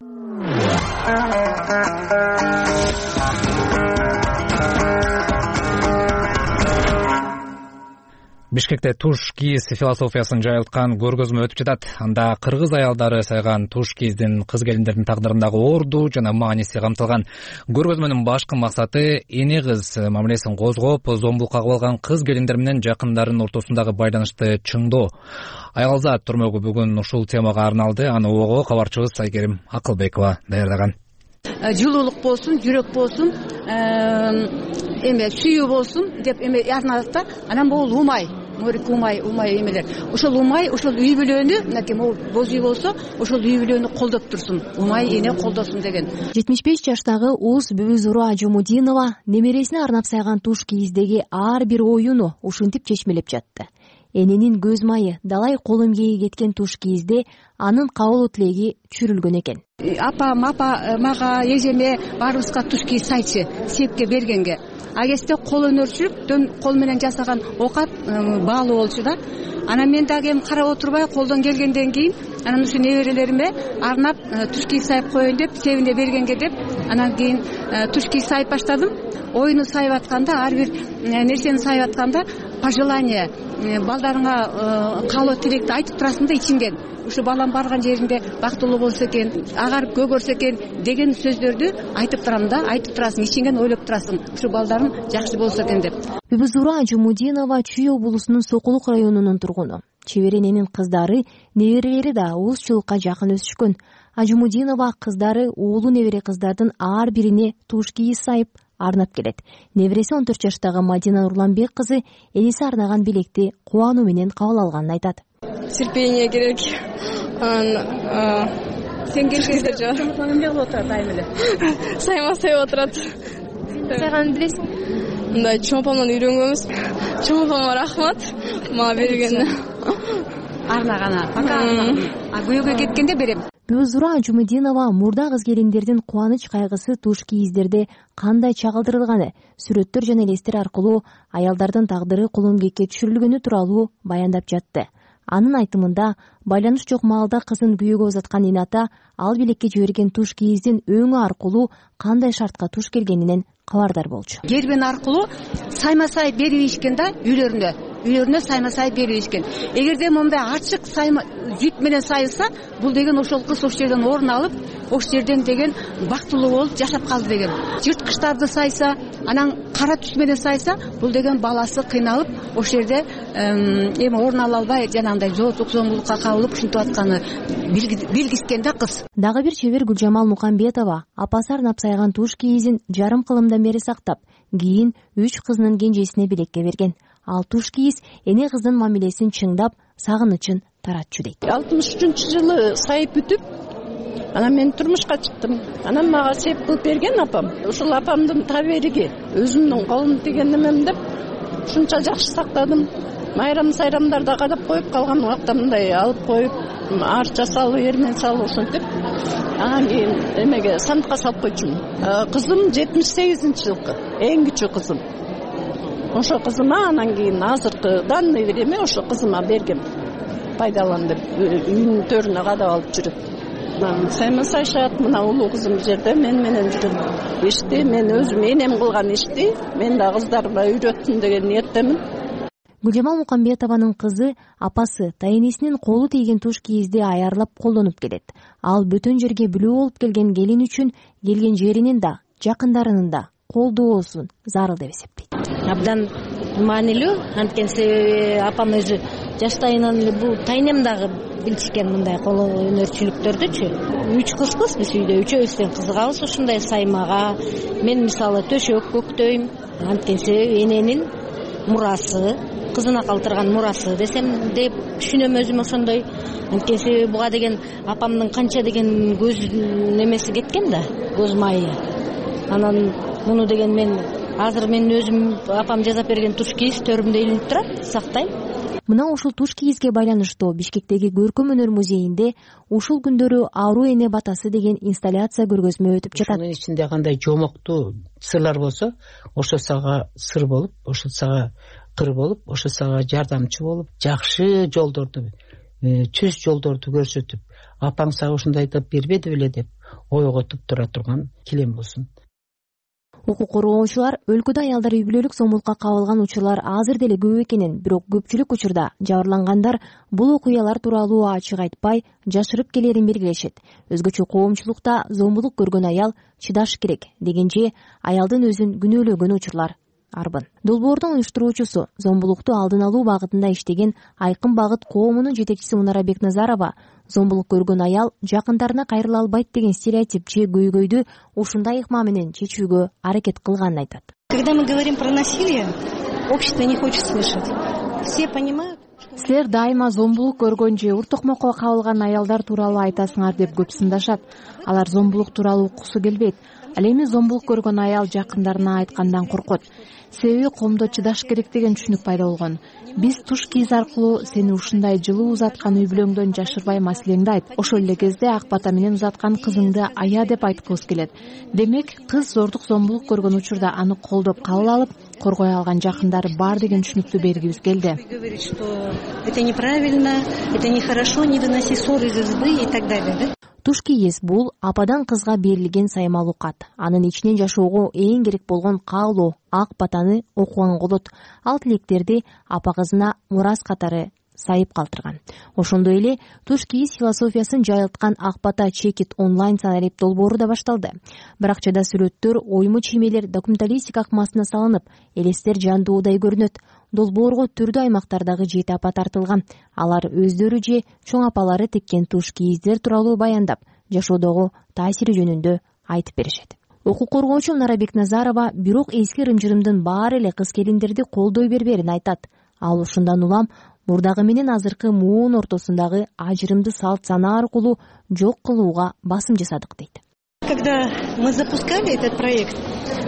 Бишкекте туш кийиз философиясын жайылткан көргөзмө өтүп жатат. Анда кыргыз аялдары сайган туш кийиздин кыз келиндердин тагдырындагы орду жана мааниси камтылган. Көргөзмөнүн башкы максаты эне кыз мамилесин козгоп, зомбулукка кабыл алган кыз келиндер менен жакындарынын ортосундагы байланышты чыңдоо. Айгалзат турмөгү бүгүн ушул темага арналды. Аны ого кабарчыбыз Айкерим Акылбекова даярдаган. Жылуулук болсун, жүрөк болсун, эме сүйүү болсун деп эме арналат да. Анан бул умай, морик умай, умай эмелер. Ошол умай, ошол үй бүлөнү, мынакей могу боз үй болсо, ошол үй бүлөнү колдоп турсун. Умай эне колдосун деген. жетимиш беш жаштагы Уз Бүбүзуру Ажумудинова немересине арнап сайган туш кийиздеги ар бир оюну ушинтип чечмелеп жатты. Эненин көз майы далай кол эмгеги кеткен туш кийизде анын кабыл тилеги чүрүлгөн экен. Апам, апа, мага, эжеме баарыбызга туш кийиз сайчы, сепке бергенге. А кезде кол өнөрчүлүк, кол менен жасаган окат баалуу болчу да. Анан мен дагы эми карап отурбай, колдон келгенден кийин анан ушу неберелериме арнап туш кийиз сайып коеюн деп, себине бергенге деп анан кийин туш кийиз сайып баштадым. Оюну сайып атканда, ар бир нерсени сайып атканда пожелание балдарыңа каалоо тилекти айтып турасың да ичиңден. Ушу балам барган жеринде бактылуу болсо экен, агарып көгөрсө экен деген сөздөрдү айтып турам да, айтып турасың, ичиңден ойлоп турасың. Ушу балдарым жакшы болсо экен деп. Бибизура Ажумудинова Чүй облусунун Сокулук районунун тургуну. Чеберененин кыздары, неберелери да уузчулукка жакын өсүшкөн. Ажумудинова кыздары уулу небере кыздардын ар бирине туш кийиз сайып арнап келет. Небереси он төрт жаштагы Мадина Нурланбек кызы эниси арнаган белекти кубануу менен кабыл алганын айтат. Терпение керек. Сен келгендер жок. Эмне кылып отурат айым эле? Сайма сайып отурат. Сайганды билесиң? Мындай чоң апамдан үйрөнгөнбүз. Чоң апама рахмат мага бергенине. Арнагана. Пока. А күйөөгө кеткенде берем. Бибизура Ажумудинова мурда кыз келиндердин кубаныч кайгысы туш кийиздерде кандай чагылдырылганы, сүрөттөр жана элестер аркылуу аялдардын тагдыры коломгекке түшүрүлгөнү тууралуу баяндап жатты. Анын айтымында, байланыш жок маалда кызын күйөөгө узаткан Ината ал белекке жиберген туш кийиздин өңү аркылуу кандай шартка туш келгенинен кабардар болчу. Гербен аркылуу сайма-сай берип ишкен да үйлөрүнө. Үйлөрүнө сайма-сай берип ишкен. Эгерде момундай ачык сайма жүт менен сайылса, бул деген ошол кыз ошол жерден орун алып, ошол жерден деген бактылуу болуп жашап калды деген. Жырткычтарды сайса, анан кара түс менен сайса, бул деген баласы кыйналып, ошол жерде эми орун ала албай, жанагындай жоотук зомбулукка кабылып ушинтип атканы билгискен да кыз. Дагы бир чебер Гүлжамал Мукамбетова апасы арнап сайган туш кийизин жарым кылымдан бери сактап, кийин үч кызынын кенжесине белекке берген. Ал туш кийиз эне кыздын мамилесин чыңдап, сагынычын таратчу дейт. алтымыш үчүнчү жылы сайып бүтүп, анан мен турмушка чыктым. Анан мага сеп кылып берген апам. Ушул апамдын табериги, өзүмдүн колум тиген немем деп ушунча жакшы сактадым. Майрам сайрамдарда кадап коюп калган убакта мындай алып коюп, арча салып, эрмен салып ушинтип, анан кийин эмеге сандыкка салып койчумун. Кызым жетимиш сегизинчи жылкы, эң кичүү кызым. Ошо кызыма анан кийин азыркы данный эме ошо кызыма бергем. Пайдалан деп үйүнүн төрүнө кадап алып жүрөт. Сайма сайшат, мына улуу кызым жерде мен менен жүрөм. Ишти мен өзүм энем кылган ишти мен да кыздарыма үйрөттүм деген ниеттемин. Гүлжамал Мукамбетованын кызы апасы тайенесинин колу тийген туш кийизди аярлап колдонуп келет. Ал бөтөн жерге бүлөө болуп келген келин үчүн келген жеринин да, жакындарынын да колдоосун зарыл деп эсептейт. Абдан маанилүү, анткени апам өзү жаштайынан эле бул тайнем дагы билишкен мындай кол өнөрчүлүктөрдүчү. Үч кызбыз биз үйдө, үчөөбүз тең кызыгабыз ушундай саймага. Мен мисалы төшөк көктөйм, анткени эненин мурасы, кызына калтырган мурасы десем деп түшүнөм өзүм ошондой. Анткени буга деген апамдын канча деген көз немеси кеткен да, көз майы. Анан муну деген мен азыр мен өзүм апам жасап берген туш кийиз төрүмдө илинип турат, сактайм. Мына ушул туш кийизге байланыштуу Бишкектеги Көркөм өнөр музейинде ушул күндөрү Аруу эне батасы деген инсталляция көргөзмө өтүп жатат. Ушунун ичинде кандай жомоктуу сырлар болсо, ошо сага сыр болуп, ошо сага кыр болуп, ошо сага жардамчы болуп, жакшы жолдорду, чөз жолдорду көрсөтүп, апаң сага ушундай деп бербеди беле деп ойготуп тура турган килем болсун. Укук коргоочулар өлкөдө аялдар үй бүлөлүк зомбулукка кабылган учурлар азыр деле көп экенин, бирок көпчүлүк учурда жабырлангандар бул окуялар тууралуу ачык айтпай, жашырып келерин белгилешет. Өзгөчө коомчулукта зомбулук көргөн аял чыдаш керек дегенче аялдын өзүн күнөөлөгөн учурлар арбын. Долбоордун уюштуруучусу, зомбулукту алдын алуу багытында иштеген Айкын багыт коомунун жетекчиси Унара Бекназарова зомбулук көргөн аял жакындарына кайрыла албайт деген стереотип же көйгөйдү ушундай ыкма менен чечүүгө аракет кылганын айтат. Когда мы говорим про насилие, общество не хочет слышать. Все понимают. Силер дайыма зомбулук көргөн же ур токмокко кабылган аялдар тууралуу айтасыңар деп көп сындашат. Алар зомбулук тууралуу уккусу келбейт. Ал эми зомбулук көргөн аял жакындарына айткандан коркот. Себеби коомдо чыдаш керек деген түшүнүк пайда болгон. Биз туш кийиз аркылуу сени ушундай жылуу узаткан үй бүлөңдөн жашырбай маселеңди айт. Ошол эле кезде ак бата менен узаткан кызыңды ая деп айткыбыз келет. Демек, кыз зордук зомбулук көргөн учурда аны колдоп кабыл алып, коргой алган жакындары бар деген түшүнүктү бергибиз келди. Говорит, что это неправильно, это нехорошо, не выноси ссор из избы и так далее, да? Туш кийиз бул ападан кызга берилген саймалуу кат. Анын ичинен жашоого эң керек болгон каалоо, ак батаны окуганга болот. Ал тилектерди апа кызына мурас катары сайып калтырган. Ошондой эле туш кийиз философиясын жайылткан Ак бата чекит онлайн санарип долбоору да башталды. Бир акчада сүрөттөр, ойму чиймелер документалистика акмасына салынып, элестер жандуудай көрүнөт. Долбоорго түрдүү аймактардагы жети апа тартылган. Алар өздөрү же чоң апалары теккен туш кийиздер тууралуу баяндап, жашоодогу таасири жөнүндө айтып беришет. Укук коргоочу Нара Бекназарова бирок эски ырым-жырымдын баары эле кыз келиндерди колдой берберин айтат. Ал ушундан улам мурдагы менен азыркы муун ортосундагы ажырымды салт санаа аркылуу жок кылууга басым жасадык дейт. Когда мы запускали этот проект,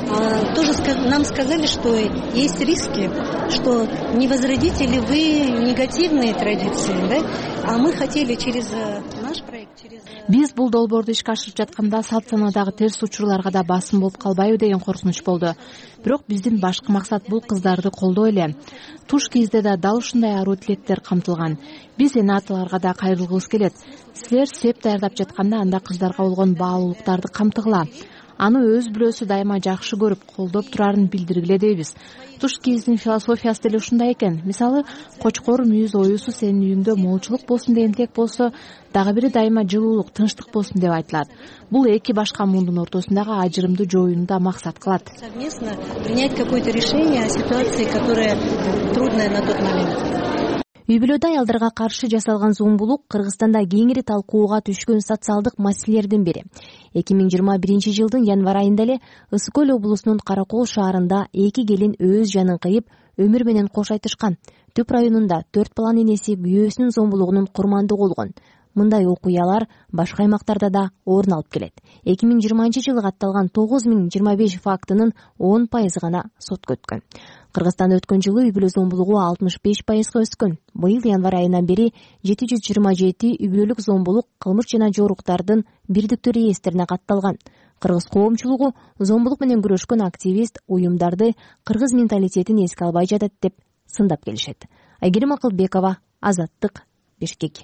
тоже нам сказали, что есть риски, что не возродите ли вы негативные традиции, да? А мы хотели через наш проект, через... Биз бул долбоорду ишке ашырып жатканда салт санаадагы терс учурларга да басым болуп калбайбы деген коркунуч болду. Бирок биздин башкы максат бул кыздарды колдоо эле. Туш кийизде да дал ушундай аруу тилектер камтылган. Биз эне аталарга да кайрылгыбыз келет. Силер сеп даярдап жатканда анда кыздарга болгон баалуулуктарды камтыгыла. Аны өз бүлөсү дайыма жакшы көрүп, колдоп турарын билдиргиле дейбиз. Туш кийиздин философиясы деле ушундай экен. Мисалы, кочкор мүйүз оюусу сенин үйүңдө молчулук болсун деген тилек болсо, дагы бири дайыма жылуулук, тынчтык болсун деп айтылат. Бул эки башка мундун ортосундагы ажырымды жоюуну да максат кылат. Совместно принять какое-то решение о ситуации, которая трудная на тот момент. Үй бүлөдө аялдарга каршы жасалган зомбулук Кыргызстанда кеңири талкууга түшкөн социалдык маселелердин бири. эки миң жыйырма биринчи жылдын январь айында эле Ысык көл облусунун Каракол шаарында эки келин өз жанын кыйып, өмүр менен кош айтышкан. Түп районунда төрт баланын энеси күйөөсүнүн зомбулугунун курмандыгы болгон. Мындай окуялар башка аймактарда да орун алып келет. эки миң жыйырманчы жылы катталган тогуз миң жыйырма беш фактынын он пайызы гана сотко өткөн. Кыргызстанда өткөн жылы үй бүлө зомбулугу алтымыш беш пайызга өскөн. Быйыл январь айынан бери жети жүз жыйырма жети үй бүлөлүк зомбулук кылмыш жана жоруктардын бирдиктүү реестрине катталган. Кыргыз коомчулугу зомбулук менен күрөшкөн активист уюмдарды кыргыз менталитетин эске албай жатат деп сындап келишет. Айгерим Акылбекова, Азаттык, Бишкек.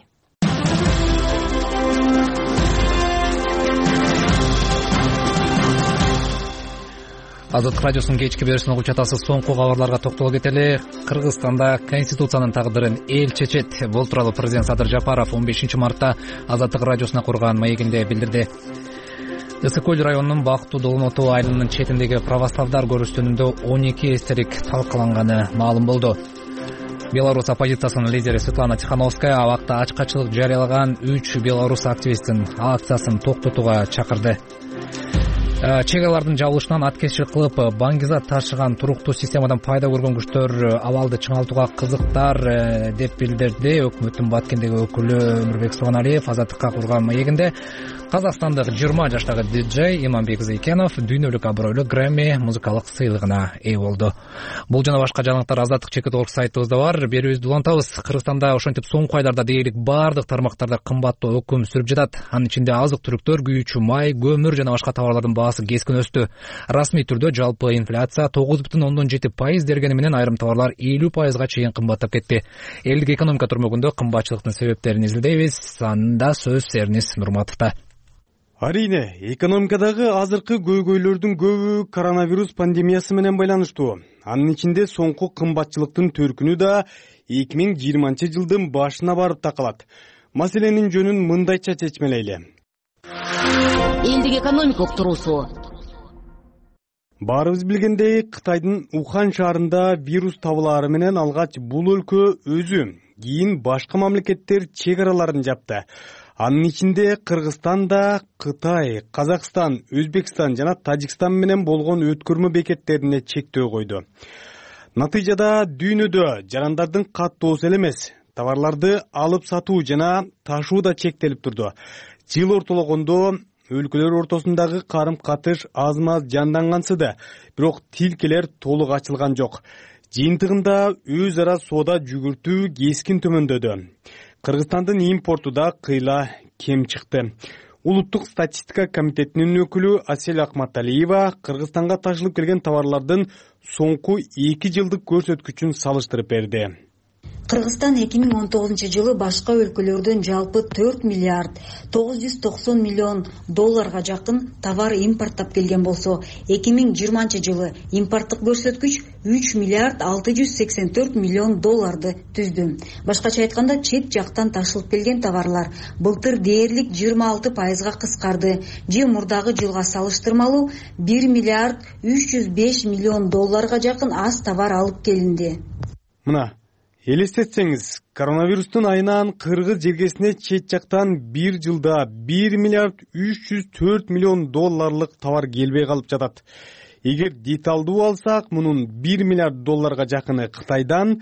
Азаттык радиосунун кечки берүүсүн угуп жатасыз. Соңку кабарларга токтоло кетели. Кыргызстанда Конституциянын тагдырын эл чечет. Бул тууралуу президент Садыр Жапаров он бешинчи мартта Азаттык радиосуна курган маегинде билдирди. Ысык көл районунун Бактуу Долмоту айылынын четиндеги православдар көрүстөнүндө он эки эстелик талкаланганы маалым болду. Беларусь оппозициясынын лидери Светлана Тихановская абакта ачкачылык жарыялаган үч белорус активистин акциясын токтотууга чакырды. Чек-алардын жабылышынан аткезчилик кылып, баңгизат ташыган туруктуу системадан пайда көргөн күчтөр абалды чыңалтууга кызыктар деп билдирди. Өкмөттүн Баткендеги өкүлү Өмүрбек Суганалиев Азаттыкка курган маегинде казакстандык жыйырма жаштагы диджей Иманбек Зейкенов дүйнөлүк абройлуу Грэмми музыкалык сыйлыгына ээ болду. Бул жана башка жаңылыктар Азаттык чекит орг сайтыбызда бар. Берүүбүздү улантабыз. Кыргызстанда ошентип соңку айдарда дээрлик бардык тармактарда кымбаттуу өкүм сүрүп жатат. Анын ичинде азык-түлүктөр, күйүүчү май, көмүр жана башка товарлардын баасы кескин өстү. Расмий түрдө жалпы инфляция тогуз бүтүн ондон жети пайыз дергени менен айрым товарлар элүү пайызга чейин кымбаттап кетти. Элдик экономика турмөгүндө кымбатчылыктын себептерин изилдейбиз. Анда сөз Серниз Нурматовдо. Арине, экономикадагы азыркы көйгөйлөрдүн көбү коронавирус пандемиясы менен байланыштуу. Анын ичинде соңку кымбатчылыктын төркүнү да эки миң жыйырманчы жылдын башына барып такалат. Маселенин жөнүн мындайча чечмелейли. Элдик экономика уктуруусу. Баарыбыз билгендей, Кытайдын Ухан шаарында вирус табылаары менен алгач бул өлкө өзү, кийин башка мамлекеттер чек араларын жапты. Анын ичинде Кыргызстан да Кытай, Казакстан, Өзбекстан жана Тажикстан менен болгон өткөрмө бекеттерине чектөө койду. Натыйжада дүйнөдө жарандардын каттоосу эле эмес, товарларды алып сатуу жана ташуу да чектелип турду. Жыл ортологондо өлкөлөр ортосундагы карым-катыш аз-маз жандангансыды, бирок тилкелер толук ачылган жок. Жыйынтыгында өз ара соода жүгүртүү кескин төмөндөдү. Кыргызстандын импорту да кыйла кем чыкты. Улуттук статистика комитетинин өкүлү Асель Акматалиева Кыргызстанга ташылып келген товарлардын соңку эки жылдык көрсөткүчүн салыштырып берди. Кыргызстан эки миң он тогузунчу жылы башка өлкөлөрдөн жалпы төрт миллиард тогуз жүз токсон миллион долларга жакын товар импорттоп келген болсо, эки миң жыйырманчы жылы импорттук көрсөткүч үч миллиард алты жүз сексен төрт миллион долларды түздү. Башкача айтканда, чет жактан ташылып келген товарлар былтыр дээрлик жыйырма алты пайызга кыскарды же мурдагы жылга салыштырмалуу бир миллиард үч жүз беш миллион долларга жакын аз товар алып келинди. Мына элестетсеңиз, коронавирустун айынан кыргыз жергесине чет жактан бир жылда бир миллиард үч жүз төрт миллион долларлык товар келбей калып жатат. Эгер деталдуу алсак, мунун бир миллиард долларга жакыны Кытайдан,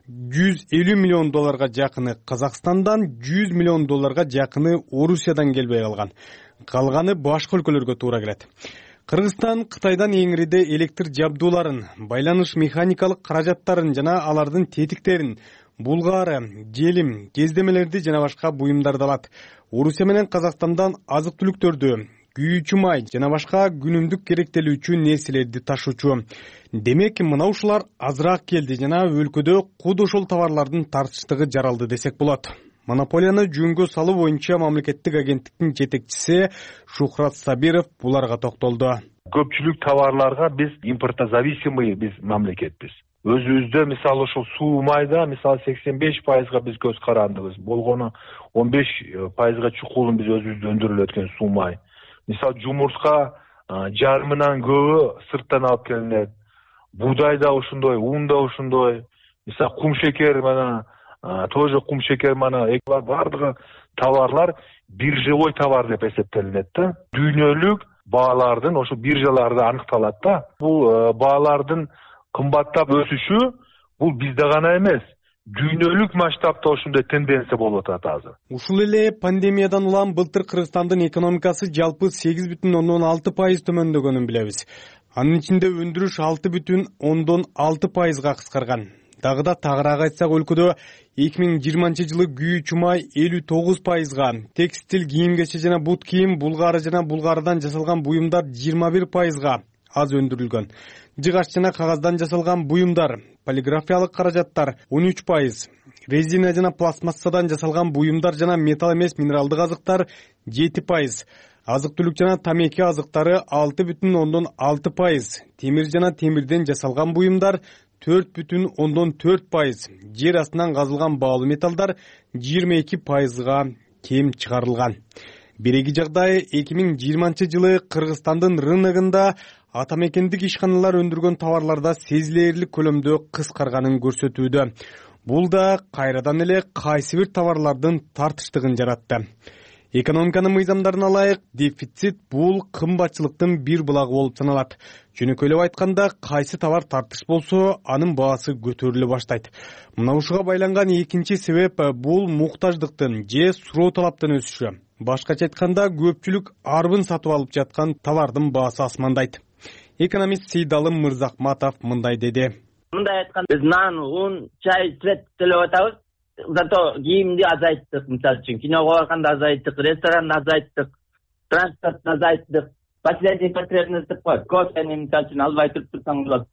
жүз элүү миллион долларга жакыны Казакстандан, жүз миллион долларга жакыны Орусиядан келбей калган. Калганы башка өлкөлөргө туура келет. Кыргызстан Кытайдан эңириде электр жабдууларын, байланыш механикалык каражаттарын жана алардын тетиктерин, булгары, желим, кездемелерди жана башка буюмдарды алат. Орусия менен Казакстандан азык-түлүктөрдү, күйүүчү май жана башка күнүмдүк керектелүүчү нерселерди ташуучу. Демек, мына ушулар азыраак келди жана өлкөдө куд ошол товарлардын тартыштыгы жаралды десек болот. Монополияны жөнгө салуу боюнча мамлекеттик агенттиктин жетекчиси Шухрат Сабиров буларга токтолду. Көпчүлүк товарларга биз импортозависимый биз мамлекетпиз. Өзүбүздө мисалы ошол суу майда мисалы сексен беш пайызга биз көз карандыбыз. Болгону он беш пайызга чукулун биз өзүбүздө өндүрүлүп өткөн суу май. Мисалы жумуртка жарымынан көбү сырттан алып келинет. Буудай да ошондой, ун да ошондой. Мисалы кум шекер мана тоже кум шекер мана экбар бардыгы товарлар биржевой товар деп эсептелинет да. Дүйнөлүк баалардын ошо биржаларда аныкталат да. Бул баалардын кымбаттап өсүшү бул бизде гана эмес, дүйнөлүк масштабта ошондой тенденция болуп атат азыр. Ушул эле пандемиядан улам былтыр Кыргызстандын экономикасы жалпы сегиз бүтүн ондон алты пайыз төмөндөгөнүн билебиз. Анын ичинде өндүрүш алты бүтүн ондон алты пайызга кыскарган. Дагы да тагыраак айтсак, өлкөдө эки миң жыйырманчы жылы күйүүчү май элүү тогуз пайызга, текстил, кийим-кечек жана бут кийим, булгары жана булгарыдан жасалган буюмдар жыйырма бир пайызга аз өндүрүлгөн. Жыгач жана кагаздан жасалган буюмдар, полиграфиялык каражаттар он үч пайыз, резина жана пластмассадан жасалган буюмдар жана металл эмес минералдык азыктар жети пайыз, азык-түлүк жана тамеки азыктары алты бүтүн ондон алты пайыз, темир жана темирден жасалган буюмдар төрт бүтүн ондон төрт пайыз, жер астынан казылган баалуу металлдар жыйырма эки пайызга кем чыгарылган. Биреги жагдай эки миң жыйырманчы жылы Кыргызстандын рыногунда атамекендик ишканалар өндүргөн товарларда сезилерлик көлөмдө кыскарганын көрсөтүүдө. Бул да кайрадан эле кайсы бир товарлардын тартыштыгын жаратты. Экономиканын мыйзамдарын алайык, дефицит бул кымбатчылыктын бир булагы болуп саналат. Жөнөкөйлөп айтканда, кайсы товар тартыш болсо, анын баасы көтөрүлө баштайт. Мына ушуга байланган экинчи себеп бул муктаждыктын же суроо талаптын өсүшү. Башкача айтканда, көпчүлүк арбын сатып алып жаткан товардын баасы асмандайт. Экономист Сейдалым Мырзахматов мындай деди. Мындай айтканда, биз нан, ун, чай, свет төлөп атабыз. Зато кийимди азайттык, мисалы үчүн киного барганда азайттык, ресторанда азайттык, транспортун азайттык, последний потребность кой, кофени мисалы үчүн албай туруп турсаң болот.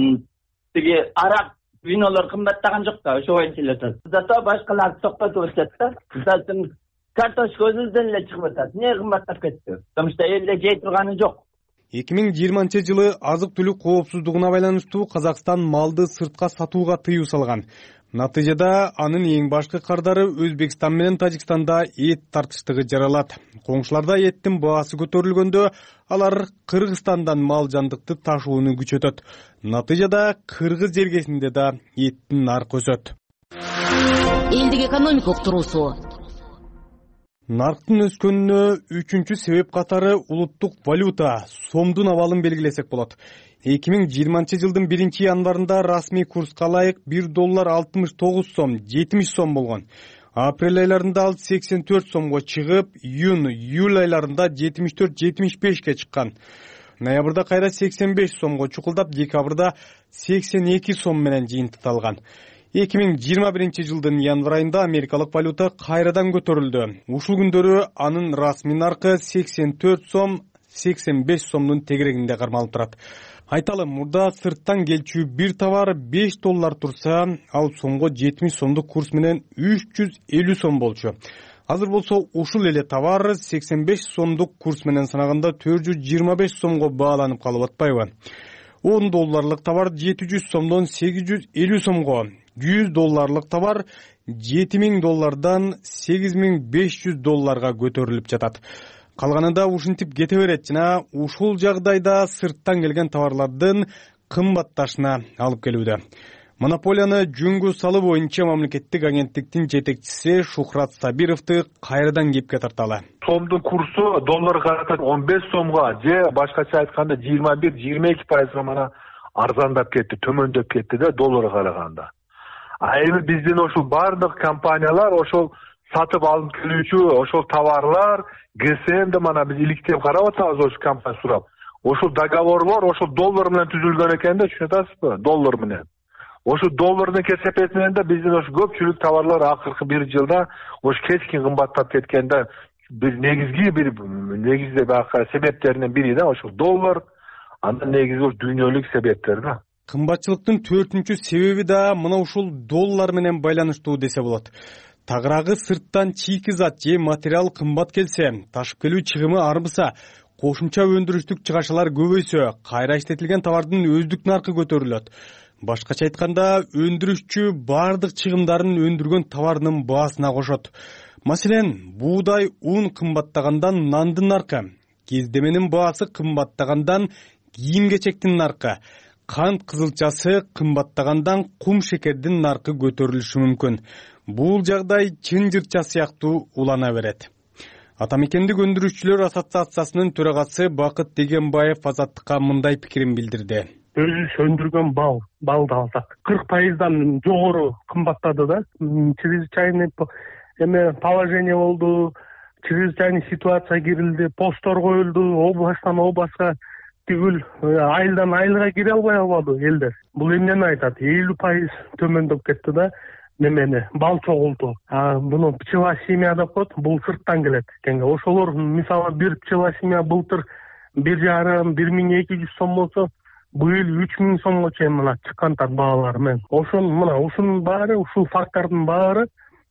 Тиги арак, винолор кымбаттаган жок да, ошо боюнча эле атат. Зато башкаларды токтотуп атат да. Мисалы үчүн картошка өзүбүздөн эле чыгып атат. Эмне кымбаттап кетти? Потому что элде жей турганы жок. эки миң жыйырманчы жылы азык-түлүк коопсуздугуна байланыштуу Казакстан малды сыртка сатууга тыюу салган. Натыйжада анын эң башкы кардары Өзбекстан менен Тажикстанда эт тартыштыгы жаралат. Коңшуларда эттин баасы көтөрүлгөндө, алар Кыргызстандан мал жандыкты ташууну күчөтөт. Натыйжада Кыргыз жергесинде да эттин наркы өсөт. Элдик экономика уктуруусу. Нарктын өскөнүнө үчүнчү себеп катары улуттук валюта, сомдун абалын белгилесек болот. эки миң жыйырманчы жылдын биринчи январында расмий курска ылайык бир доллар алтымыш тогуз сом, жетимиш сом болгон. Апрель айларында ал сексен төрт сомго чыгып, июнь, июль айларында жетимиш төрт жетимиш бешке чыккан. Ноябрда кайра сексен беш сомго чукулдап, декабрда сексен эки сом менен жыйынтыкталган. эки миң жыйырма биринчи жылдын январ айында америкалык валюта кайрадан көтөрүлдү. Ушул күндөрү анын расмий наркы сексен төрт сом, сексен беш сомдун тегерегинде кармалып турат. Айталы, мурда сырттан келчү бир товар беш доллар турса, ал сомго жетимиш сомдук курс менен үч жүз элүү сом болчу. Азыр болсо ушул эле товар сексен беш сомдук курс менен санаганда төрт жүз жыйырма беш сомго бааланып калып атпайбы? он долларлык товар жети жүз сомдон сегиз жүз элүү сомго, жүз долларлык товар жети миң доллардан сегиз миң беш жүз долларга көтөрүлүп жатат. Калганында ушинтип кете берет жана ушул жагдайда сырттан келген товарлардын кымбатташына алып келүүдө. Монополияны жөнгө салуу боюнча мамлекеттик агенттиктин жетекчиси Шухрат Сабировду кайрадан кепке тарталы. Сомдун курсу долларга карата он беш сомго же башкача айтканда жыйырма бир жыйырма эки пайызга мана арзандап кетти, төмөндөп кетти да долларга караганда. А эми биздин ошол бардык компаниялар ошол сатып алып келүүчү ошол товарлар ГСМде мана биз иликтеп карап атабыз ошол компания сурап. Ошол договорлор ошол доллар менен түзүлгөн экен да, түшүнүп атасызбы? Доллар менен. Ошол доллардын кесепети менен да биздин ошо көпчүлүк товарлар акыркы бир жылда ошо кескин кымбаттап кеткенде бир негизги бир негизде баягы себептеринин бири да ошол доллар, андан негизи ошо дүйнөлүк себептер да. Кымбатчылыктын төртүнчү себеби да мына ушул доллар менен байланыштуу десе болот. Тагыраагы сырттан чийки зат же материал кымбат келсе, ташып келүү чыгымы арбыса, кошумча өндүрүштүк чыгашалар көбөйсө, кайра иштетилген товардын өздүк наркы көтөрүлөт. Башкача айтканда, өндүрүшчү бардык чыгымдарын өндүргөн товардын баасына кошот. Маселен, буудай, ун кымбаттагандан нандын наркы, кездеменин баасы кымбаттагандан кийим-кечектин наркы, кант кызылчасы кымбаттагандан кум шекердин наркы көтөрүлүшү мүмкүн. Бул жагдай чын жырча сыяктуу улана берет. Атамекендик өндүрүүчүлөр ассоциациясынын төрагасы Бакыт Дегенбаев Азаттыкка мындай пикирин билдирди. Өзүбүз өндүргөн бал, балды алсак, кырк пайыздан жогору кымбаттады да. Чрезвычайный эме положение болду, чрезвычайный ситуация кирилди, посттор коюлду, областтан областка түгүл айылдан айылга кире албай албады элдер. Бул эмнени айтат? элүү пайыз төмөндөп кетти да. Немени бал чогулду. А буну пчела семья деп коет, бул сырттан келет экенге. Ошолор мисалы бир пчела семья былтыр бир жарым, бир миң эки жүз сом болсо, быйыл үч миң сомго чейин мына чыккантар баалар менен. Ошон мына ушунун баары, ушул фактордун баары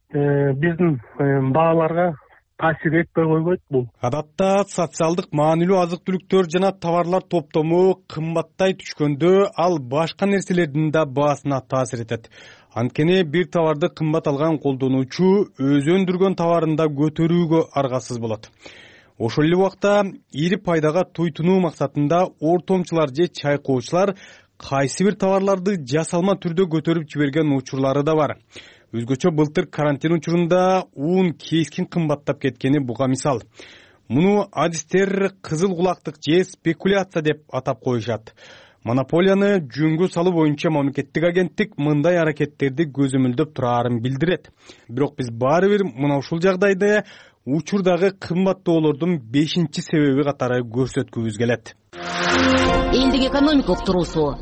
биздин бааларга таасир этпей койбойт бул. Адатта социалдык маанилүү азык-түлүктөр жана товарлар топтому кымбаттай түшкөндө ал башка нерселердин да баасына таасир этет. Анткени бир товарды кымбат алган колдонуучу өзү өндүргөн товарын да көтөрүүгө аргасыз болот. Ошол эле убакта ири пайдага туйтунуу максатында ортомчулар же чайкоочулар кайсы бир товарларды жасалма түрдө көтөрүп жиберген учурлары да бар. Өзгөчө былтыр карантин учурунда ун кескин кымбаттап кеткени буга мисал. Муну адистер кызыл кулактык же спекуляция деп атап коюшат. Монополияны жөнгө салуу боюнча мамлекеттик агенттик мындай аракеттерди көзөмөлдөп турарын билдирет. Бирок биз баары бир мына ушул жагдайда учурдагы кымбаттоолордун бешинчи себеби катары көрсөткүбүз келет. Элдик экономика уктуруусу.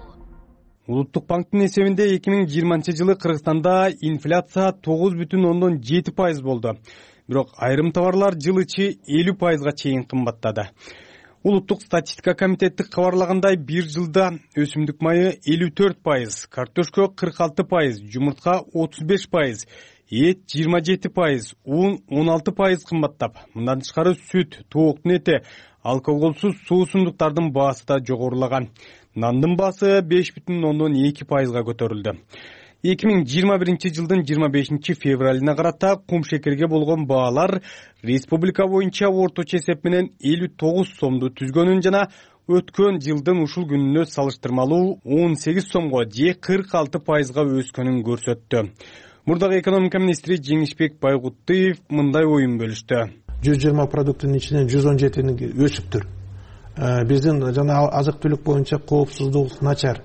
Улуттук банктын эсебинде эки миң жыйырманчы жылы Кыргызстанда инфляция тогуз бүтүн ондон жети пайыз болду. Бирок айрым товарлар жыл ичи элүү пайызга чейин кымбаттады. Улуттук статистика комитети кабарлагандай бир жылда өсүмдүк майы элүү төрт пайыз, картошка кырк алты пайыз, жумуртка отуз беш пайыз, эт жыйырма жети пайыз, un он алты пайыз кымбаттап. Мындан тышкары сүт, тооктун эти, алкоголсуз суусундуктардын баасы да жогорулаган. Нандын баасы беш бүтүн ондон эки пайызга көтөрүлдү. эки миң жыйырма биринчи жылдын жыйырма бешинчи февралына карата кум шекерге болгон баалар республика боюнча орточо эсеп менен элүү тогуз сомду түзгөнүн жана өткөн жылдын ушул күнүнө салыштырмалуу он сегиз сомго же кырк алты пайызга өскөнүн көрсөттү. Мурдагы экономика министри Жеңишбек Байгуттуев мындай оюн бөлүштү. жүз жыйырма продукттун ичинен жүз он жетини өсүптүр. Биздин жана азык-түлүк боюнча коопсуздук начар.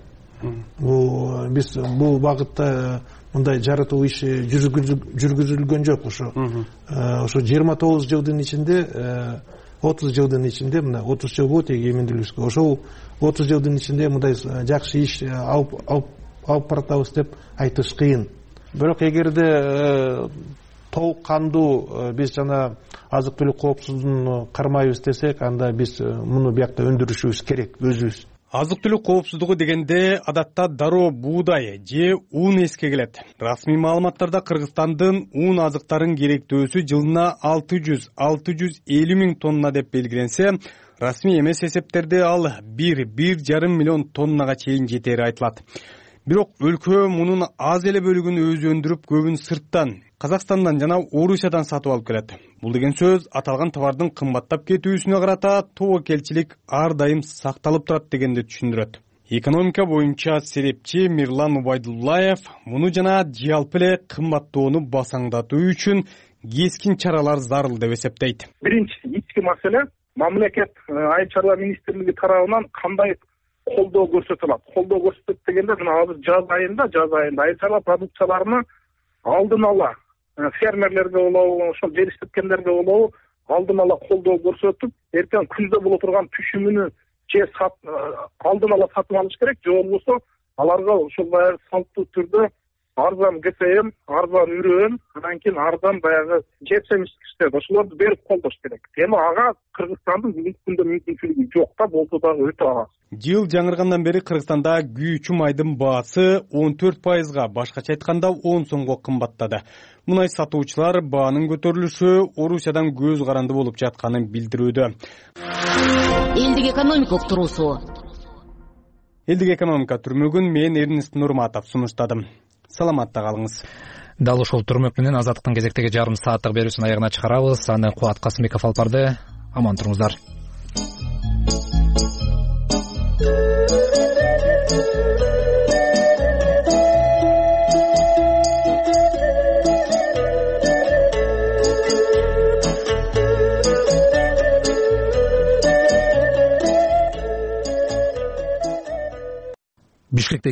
Биз бул багытта мындай жаратуу иши жүргүзүлгөн жок. Ошо ошо жыйырма тогуз жылдын ичинде, отуз жылдын ичинде, мына отуз жыл болот эгемендүүлүккө. Ошол отуз жылдын ичинде мындай жакшы иш алып алып баратабыз деп айтыш кыйын. Бирок эгерде толук кандуу биз жана азык-түлүк коопсуздугун кармайбыз десек, анда биз муну биякта өндүрүшүбүз керек өзүбүз. азык түлүк коопсуздугу дегенде адатта дароо буудай же ун эске келет. Расмий маалыматтарда Кыргызстандын ун азыктарын керектөөсү жылына алты жүз алты жүз элүү миң тонна деп белгиленсе, расмий эмес эсептерде ал бир бир жарым миллион тоннага чейин жетери айтылат. Бирок өлкө мунун аз эле бөлүгүн өзү өндүрүп, көбүн сырттан, Казакстандан жана Орусиядан сатып алып келет. Бул деген сөз аталган товардын кымбаттап кетүүсүнө карата тобокелчилик ар дайым сакталып турат дегенди түшүндүрөт. Экономика боюнча серепчи Мирлан Убайдуллаев муну жана жалпы эле кымбаттоону басаңдатуу үчүн кескин чаралар зарыл деп эсептейт. Биринчи ички маселе мамлекет айыл чарба министрлиги тарабынан кандай колдоо көрсөтүлөт. Колдоо көрсөтөт дегенде мына азыр жаз айында, жаз айында айыл чарба продукцияларына алдын ала фермерлерге болобу, ошол жер иштеткендерге болобу алдын ала колдоо көрсөтүп, эртең күздө боло турган түшүмүнү же алдын ала сатып алыш керек, же болбосо аларга ошол баягы салттуу түрдө арзан ГТМ, арзан үрөн, андан кийин арзан баягы жетишемчиликтер, ошолорду берип колдош керек. Эми ага Кыргызстандын бүгүнкү күндө мүмкүнчүлүгү жок да, болсо дагы өтө аз. Жыл жаңыргандан бери Кыргызстанда күйүүчү майдын баасы он төрт пайызга, башкача айтканда он сомго кымбаттады. Мунай сатуучулар баанын көтөрүлүшү Орусиядан көз каранды болуп жатканын билдирүүдө. Элдик экономика уктуруусу. Элдик экономика түрмөгүн мен Эрнест Нурматов сунуштадым. Саламатта калыңыз. Дал ушул түрмөк менен Азаттыктын кезектеги жарым сааттык берүүсүн аягына чыгарабыз. Аны Кубат Касымбеков алып барды. Аман туруңуздар. Бишкекте